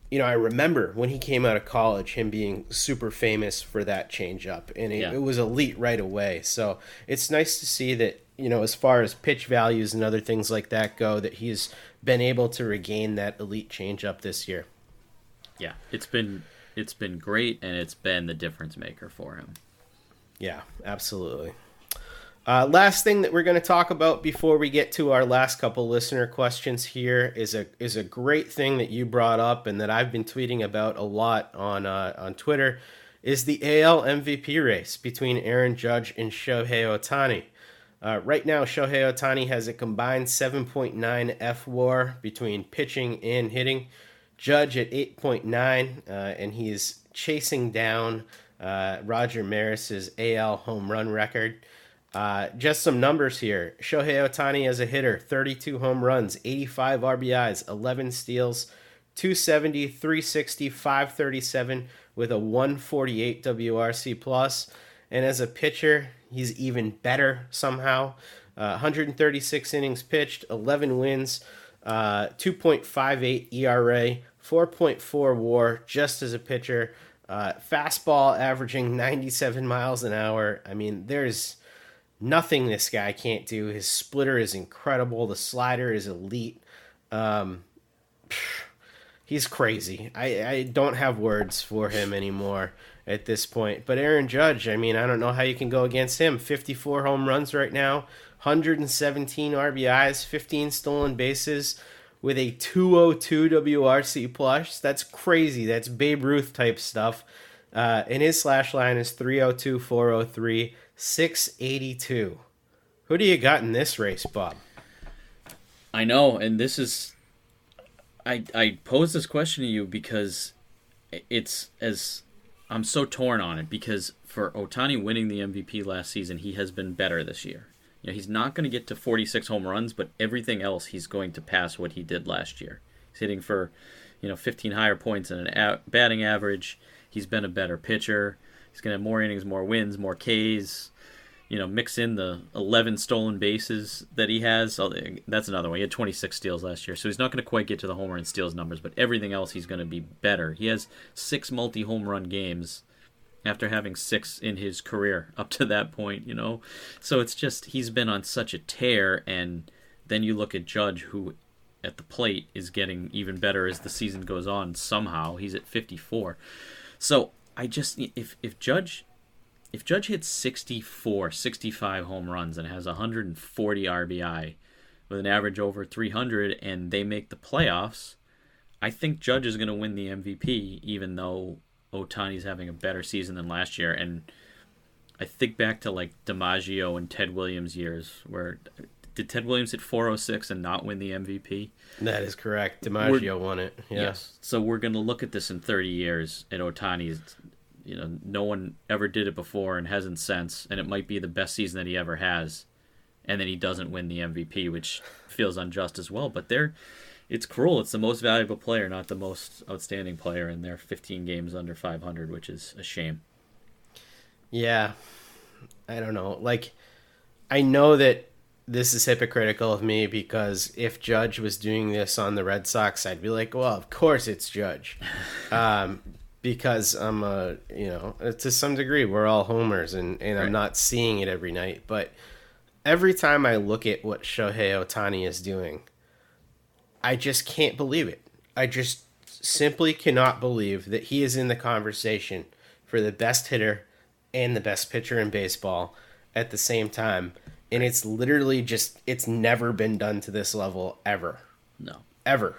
I remember when he came out of college, him being super famous for that changeup, and it was elite right away. So it's nice to see that, as far as pitch values and other things like that go, that he's been able to regain that elite changeup this year. Yeah, it's been great, and it's been the difference maker for him. Yeah, absolutely. Last thing that we're going to talk about before we get to our last couple listener questions here is a great thing that you brought up and that I've been tweeting about a lot on Twitter, is the AL MVP race between Aaron Judge and Shohei Ohtani. Right now, Shohei Ohtani has a combined 7.9 F-WAR between pitching and hitting. Judge at 8.9, and he is chasing down Roger Maris's AL home run record. Just some numbers here. Shohei Ohtani as a hitter, 32 home runs, 85 RBIs, 11 steals, 270, 360, 537 with a 148 WRC plus. And as a pitcher, he's even better somehow. 136 innings pitched, 11 wins, 2.58 ERA, 4.4 WAR just as a pitcher. Fastball averaging 97 miles an hour. I mean, there's nothing this guy can't do. His splitter is incredible. The slider is elite. He's crazy. I don't have words for him anymore at this point. But Aaron Judge, I mean, I don't know how you can go against him. 54 home runs right now, 117 RBIs, 15 stolen bases with a 202 WRC plus. That's crazy. That's Babe Ruth type stuff. And his slash line is 302, 403, 682. Who do you got in this race, Bob? I know, and this is... I posed this question to you because I'm so torn on it, because for Ohtani winning the MVP last season, he has been better this year. He's not going to get to 46 home runs, but everything else he's going to pass what he did last year. He's hitting for 15 higher points and an batting average. He's been a better pitcher. He's going to have more innings, more wins, more Ks. Mix in the 11 stolen bases that he has. That's another one. He had 26 steals last year, so he's not going to quite get to the homer and steals numbers, but everything else he's going to be better. He has 6 multi-home run games after having 6 in his career up to that point, So it's just, he's been on such a tear, and then you look at Judge, who at the plate is getting even better as the season goes on somehow. He's at 54. So I just, if Judge hits 64, 65 home runs and has 140 RBI with an average over 300 and they make the playoffs, I think Judge is going to win the MVP, even though Ohtani's having a better season than last year. And I think back to like DiMaggio and Ted Williams years, where did Ted Williams hit 406 and not win the MVP? That is correct. DiMaggio won it. Yeah. Yes. So we're going to look at this in 30 years, and Ohtani's, no one ever did it before and hasn't since, and it might be the best season that he ever has, and then he doesn't win the MVP, which feels unjust as well. But it's cruel. It's the most valuable player, not the most outstanding player, and they're 15 games under 500, which is a shame. Yeah, I don't know. I know that this is hypocritical of me, because if Judge was doing this on the Red Sox, I'd be like, well, of course it's Judge. Because I'm to some degree, we're all homers, and right. I'm not seeing it every night. But every time I look at what Shohei Ohtani is doing, I just can't believe it. I just simply cannot believe that he is in the conversation for the best hitter and the best pitcher in baseball at the same time. And it's literally just, it's never been done to this level ever. No. Ever.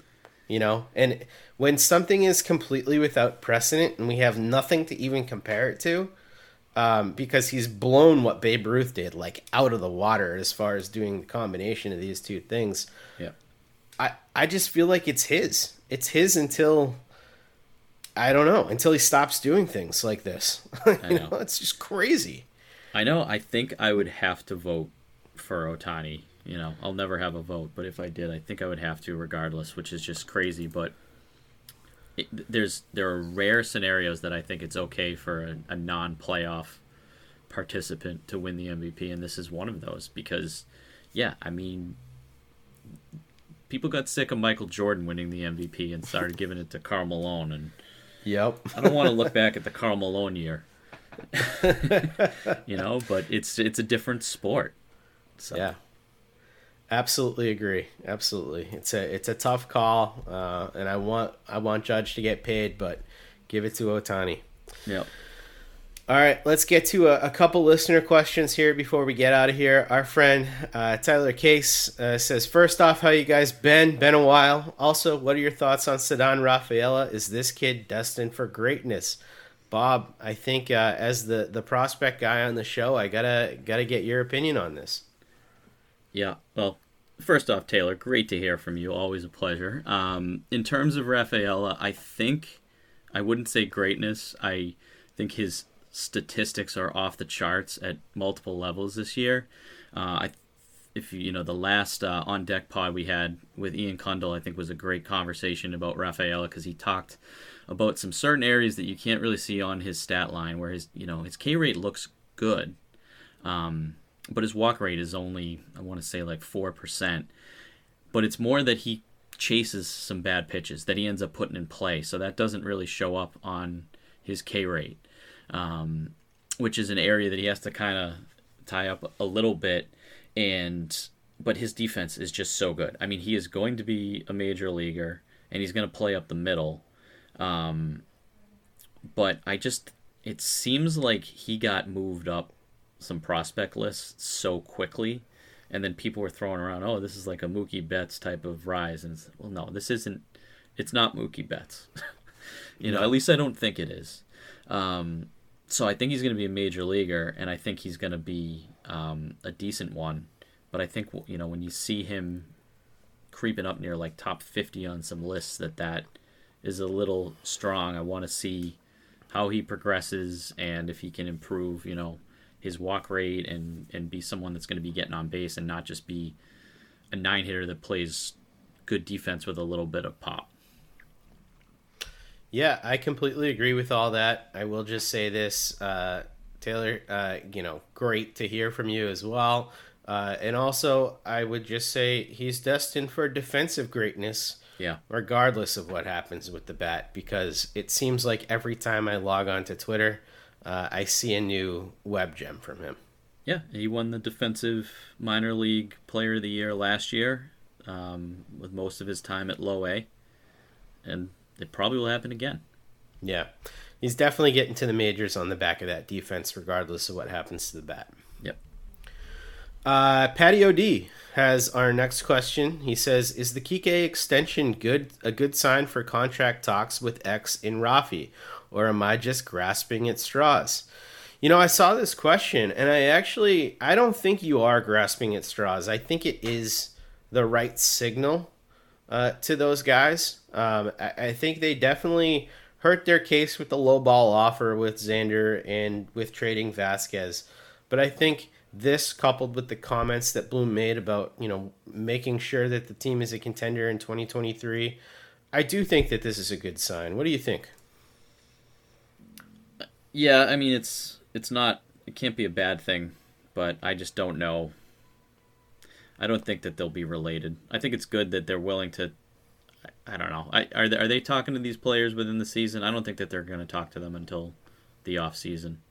And when something is completely without precedent and we have nothing to even compare it to, because he's blown what Babe Ruth did, out of the water as far as doing the combination of these two things. Yeah. I just feel like it's his. It's his until, I don't know, until he stops doing things like this. I know. It's just crazy. I know. I think I would have to vote for Ohtani. I'll never have a vote, but if I did, I think I would have to regardless, which is just crazy. But there are rare scenarios that I think it's okay for a non-playoff participant to win the MVP, and this is one of those because, yeah, I mean, people got sick of Michael Jordan winning the MVP and started giving it to Karl Malone, and Yep. I don't want to look back at the Karl Malone year. But it's a different sport. So. Yeah. Absolutely agree. Absolutely. It's a tough call, and I want Judge to get paid, but give it to Ohtani. Yep. All right, let's get to a couple listener questions here before we get out of here. Our friend Tyler Case says, first off, how you guys been? Been a while. Also, what are your thoughts on Ceddanne Rafaela? Is this kid destined for greatness? Bob, I think as the prospect guy on the show, I gotta get your opinion on this. Yeah, well, first off, Taylor, great to hear from you. Always a pleasure. In terms of Rafaela, I wouldn't say greatness. I think his statistics are off the charts at multiple levels this year. The last On Deck pod we had with Ian Kundle, I think was a great conversation about Rafaela, because he talked about some certain areas that you can't really see on his stat line, where his K rate looks good, but his walk rate is only, I want to say, like 4%. But it's more that he chases some bad pitches that he ends up putting in play, so that doesn't really show up on his K rate, which is an area that he has to kind of tie up a little bit. But his defense is just so good. I mean, he is going to be a major leaguer, and he's going to play up the middle. But it seems like he got moved up some prospect lists so quickly, and then people were throwing around, oh, this is like a Mookie Betts type of rise, and it's, well, no, this isn't. It's not Mookie Betts. At least I don't think it is. So I think he's going to be a major leaguer, and I think he's going to be a decent one. But I think when you see him creeping up near like top 50 on some lists, that is a little strong. I want to see how he progresses and if he can improve, his walk rate and be someone that's going to be getting on base and not just be a 9-hitter that plays good defense with a little bit of pop. Yeah, I completely agree with all that. I will just say this, Taylor, great to hear from you as well. And also, I would just say he's destined for defensive greatness. Yeah. Regardless of what happens with the bat, because it seems like every time I log on to Twitter, I see a new web gem from him. Yeah, he won the Defensive Minor League Player of the Year last year, with most of his time at Low A, and it probably will happen again. Yeah, he's definitely getting to the majors on the back of that defense, regardless of what happens to the bat. Yep. Patty O.D. has our next question. He says, is the Kike extension a good sign for contract talks with X in Rafi, or am I just grasping at straws? I saw this question, and I don't think you are grasping at straws. I think it is the right signal to those guys. I think they definitely hurt their case with the low ball offer with Xander and with trading Vasquez. But I think this, coupled with the comments that Bloom made about, making sure that the team is a contender in 2023, I do think that this is a good sign. What do you think? Yeah, I mean, it can't be a bad thing, but I just don't know. I don't think that they'll be related. I think it's good that they're willing to, I don't know. Are they talking to these players within the season? I don't think that they're going to talk to them until the off season.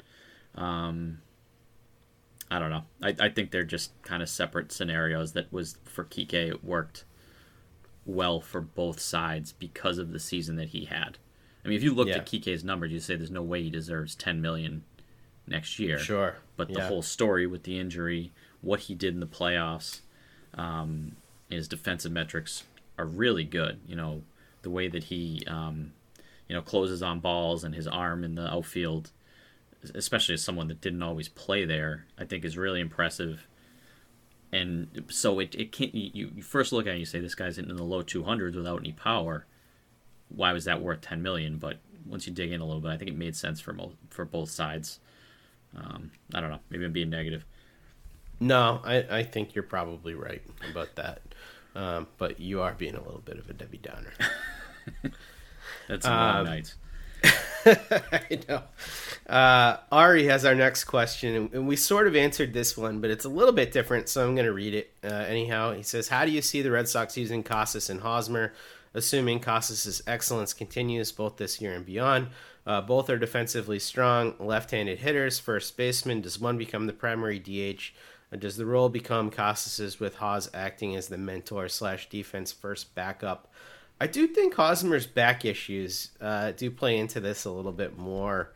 I don't know. I think they're just kind of separate scenarios. That was for Kike, it worked well for both sides because of the season that he had. I mean, if you looked at Kike's numbers, you'd say there's no way he deserves $10 million next year. Sure. But the whole story with the injury, what he did in the playoffs, his defensive metrics are really good. The way that he, closes on balls and his arm in the outfield, especially as someone that didn't always play there, I think is really impressive. And so it can't. You first look at it and you say this guy's hitting in the low 200s without any power. Why was that worth $10 million? But once you dig in a little bit, I think it made sense for both sides. I don't know. Maybe I'm being negative. No, I think you're probably right about that. But you are being a little bit of a Debbie Downer. That's some long nights. I know. Ari has our next question, and we sort of answered this one, but it's a little bit different, so I'm going to read it anyhow. He says, how do you see the Red Sox using Casas and Hosmer, assuming Casas' excellence continues both this year and beyond? Both are defensively strong, left-handed hitters, first baseman. Does one become the primary DH? Does the role become Casas's with Hos acting as the mentor/defense first backup? I do think Hosmer's back issues do play into this a little bit more.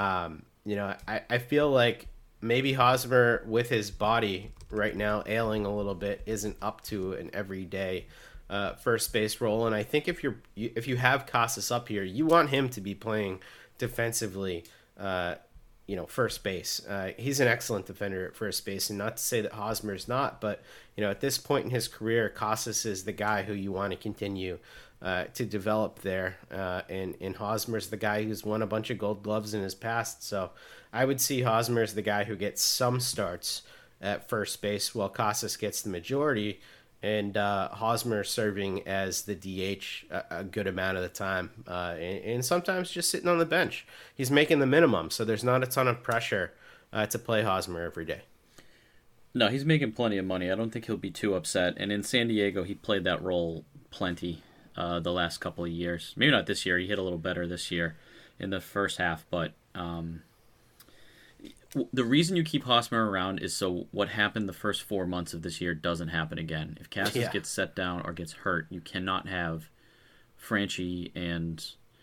I feel like maybe Hosmer, with his body right now ailing a little bit, isn't up to an everyday first base role. And I think if you have Casas up here, you want him to be playing defensively, first base. He's an excellent defender at first base, and not to say that Hosmer's not, but at this point in his career, Casas is the guy who you want to continue to develop there, and Hosmer's the guy who's won a bunch of Gold Gloves in his past. So I would see Hosmer as the guy who gets some starts at first base, while Casas gets the majority, and Hosmer serving as the DH a good amount of the time, and sometimes just sitting on the bench. He's making the minimum, so there's not a ton of pressure to play Hosmer every day. No, he's making plenty of money. I don't think he'll be too upset. And in San Diego, he played that role plenty the last couple of years. Maybe not this year. He hit a little better this year in the first half. But the reason you keep Hosmer around is so what happened the first 4 months of this year doesn't happen again. If Casas gets set down or gets hurt, you cannot have Franchy and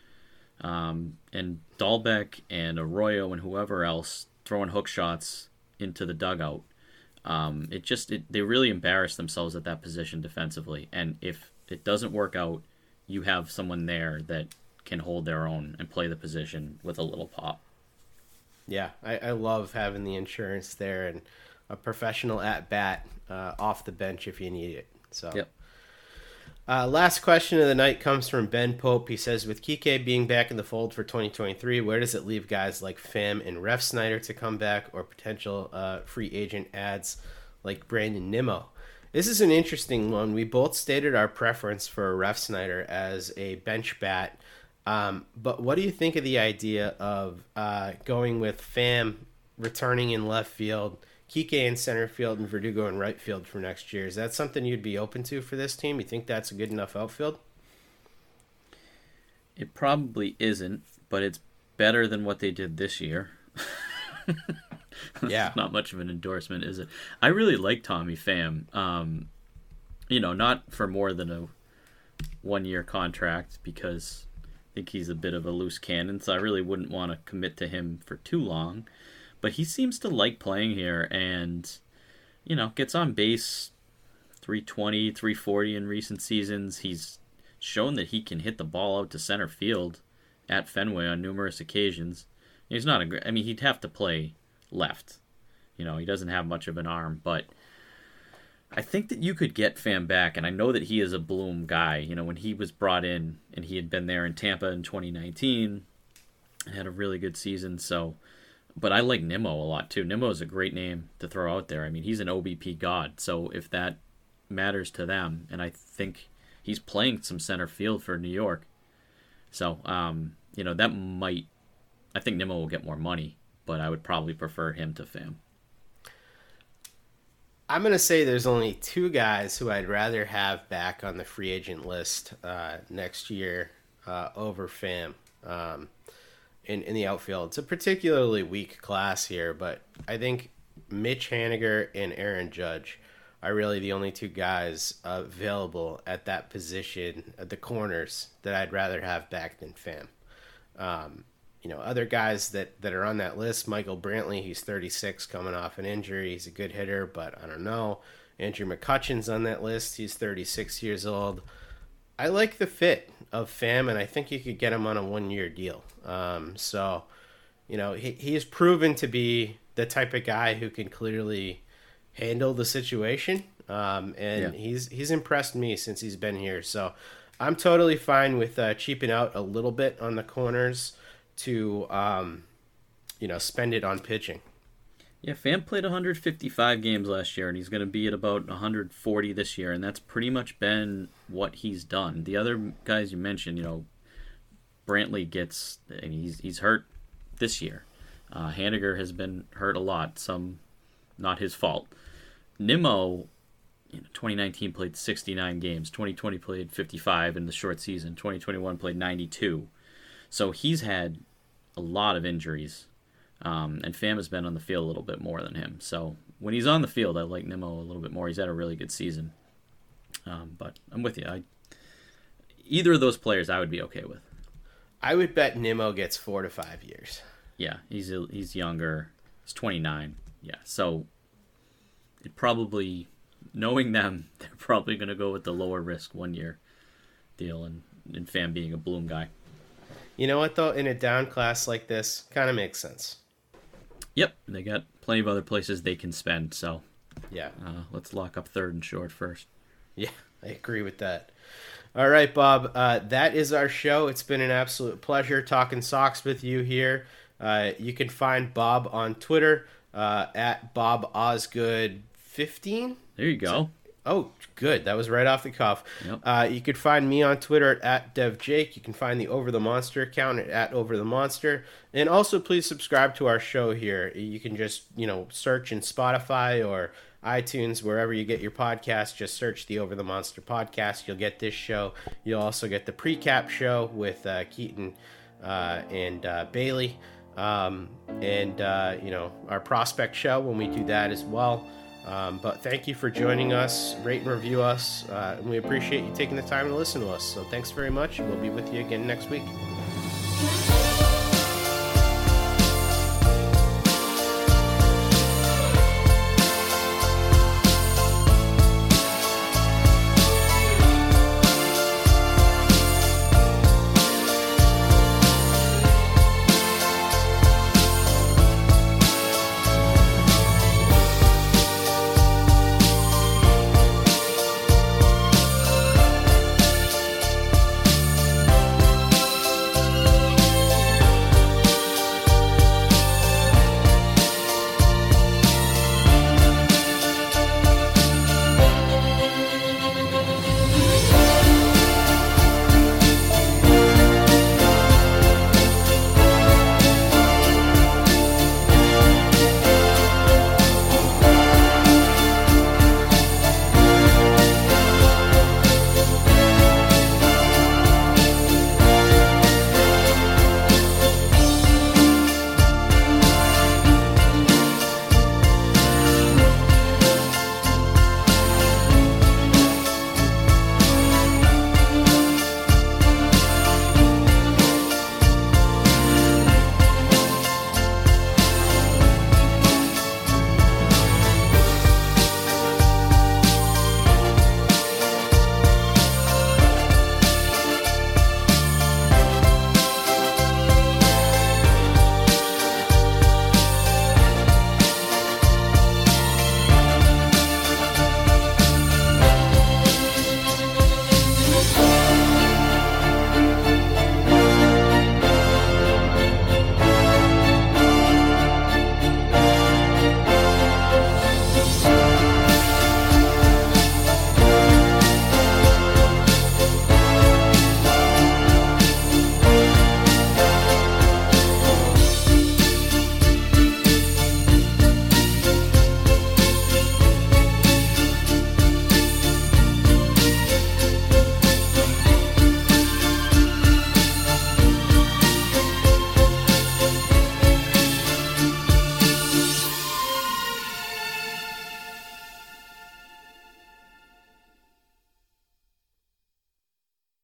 Dahlbeck and Arroyo and whoever else throwing hook shots into the dugout. They really embarrass themselves at that position defensively. And if it doesn't work out, you have someone there that can hold their own and play the position with a little pop. Yeah, I love having the insurance there and a professional at-bat off the bench if you need it. So, yep. Last question of the night comes from Ben Pope. He says, with Kike being back in the fold for 2023, where does it leave guys like Pham and Refsnyder to come back, or potential free agent ads like Brandon Nimmo? This is an interesting one. We both stated our preference for Refsnyder as a bench bat. But what do you think of the idea of going with Pham returning in left field, Kike in center field, and Verdugo in right field for next year? Is that something you'd be open to for this team? You think that's a good enough outfield? It probably isn't, but it's better than what they did this year. Yeah. Not much of an endorsement, is it? I really like Tommy Pham. Not for more than a 1-year contract, because I think he's a bit of a loose cannon, so I really wouldn't want to commit to him for too long. But he seems to like playing here and, gets on base 320, 340 in recent seasons. He's shown that he can hit the ball out to center field at Fenway on numerous occasions. He's not he'd have to play left. He doesn't have much of an arm, but I think that you could get Pham back, and I know that he is a Bloom guy. When he was brought in, and he had been there in Tampa in 2019, and had a really good season. So, but I like Nimmo a lot too. Nimmo is a great name to throw out there. He's an OBP god. So if that matters to them, and I think he's playing some center field for New York. So, that might. I think Nimmo will get more money, but I would probably prefer him to Pham. I'm going to say there's only 2 guys who I'd rather have back on the free agent list next year over Pham in the outfield. It's a particularly weak class here, but I think Mitch Haniger and Aaron Judge are really the only 2 guys available at that position at the corners that I'd rather have back than Pham. Other guys that are on that list, Michael Brantley, he's 36, coming off an injury. He's a good hitter, but I don't know. Andrew McCutchen's on that list. He's 36 years old. I like the fit of Pham, and I think you could get him on a 1-year deal. He is proven to be the type of guy who can clearly handle the situation, he's impressed me since he's been here. So I'm totally fine with cheaping out a little bit on the corners to spend it on pitching. Yeah, Pham played 155 games last year, and he's going to be at about 140 this year, and that's pretty much been what he's done. The other guys you mentioned, Brantley he's hurt this year, Haniger has been hurt a lot, some not his fault. Nimmo, 2019 played 69 games, 2020 played 55 in the short season, 2021 played 92. So he's had a lot of injuries, and Pham has been on the field a little bit more than him. So when he's on the field, I like Nimmo a little bit more. He's had a really good season. But I'm with you. Either of those players I would be okay with. I would bet Nimmo gets 4 to 5 years. Yeah, he's younger. He's 29. Yeah, so it probably, knowing them, they're probably going to go with the lower risk 1 year deal, and Pham being a Bloom guy. You know what, though? In a down class like this, kind of makes sense. Yep, they got plenty of other places they can spend, so yeah, let's lock up third and short first. Yeah, I agree with that. All right, Bob, that is our show. It's been an absolute pleasure talking Sox with you here. You can find Bob on Twitter at BobOsgood15. There you go. Oh, good. That was right off the cuff. Yep. You can find me on Twitter at DevJake. You can find the Over the Monster account at Over the Monster. And also, please subscribe to our show here. You can just, search in Spotify or iTunes, wherever you get your podcast. Just search the Over the Monster podcast. You'll get this show. You'll also get the Precap show with Keaton and Bailey. Our Prospect show when we do that as well. But thank you for joining us. Rate and review us. And we appreciate you taking the time to listen to us. So thanks very much. We'll be with you again next week.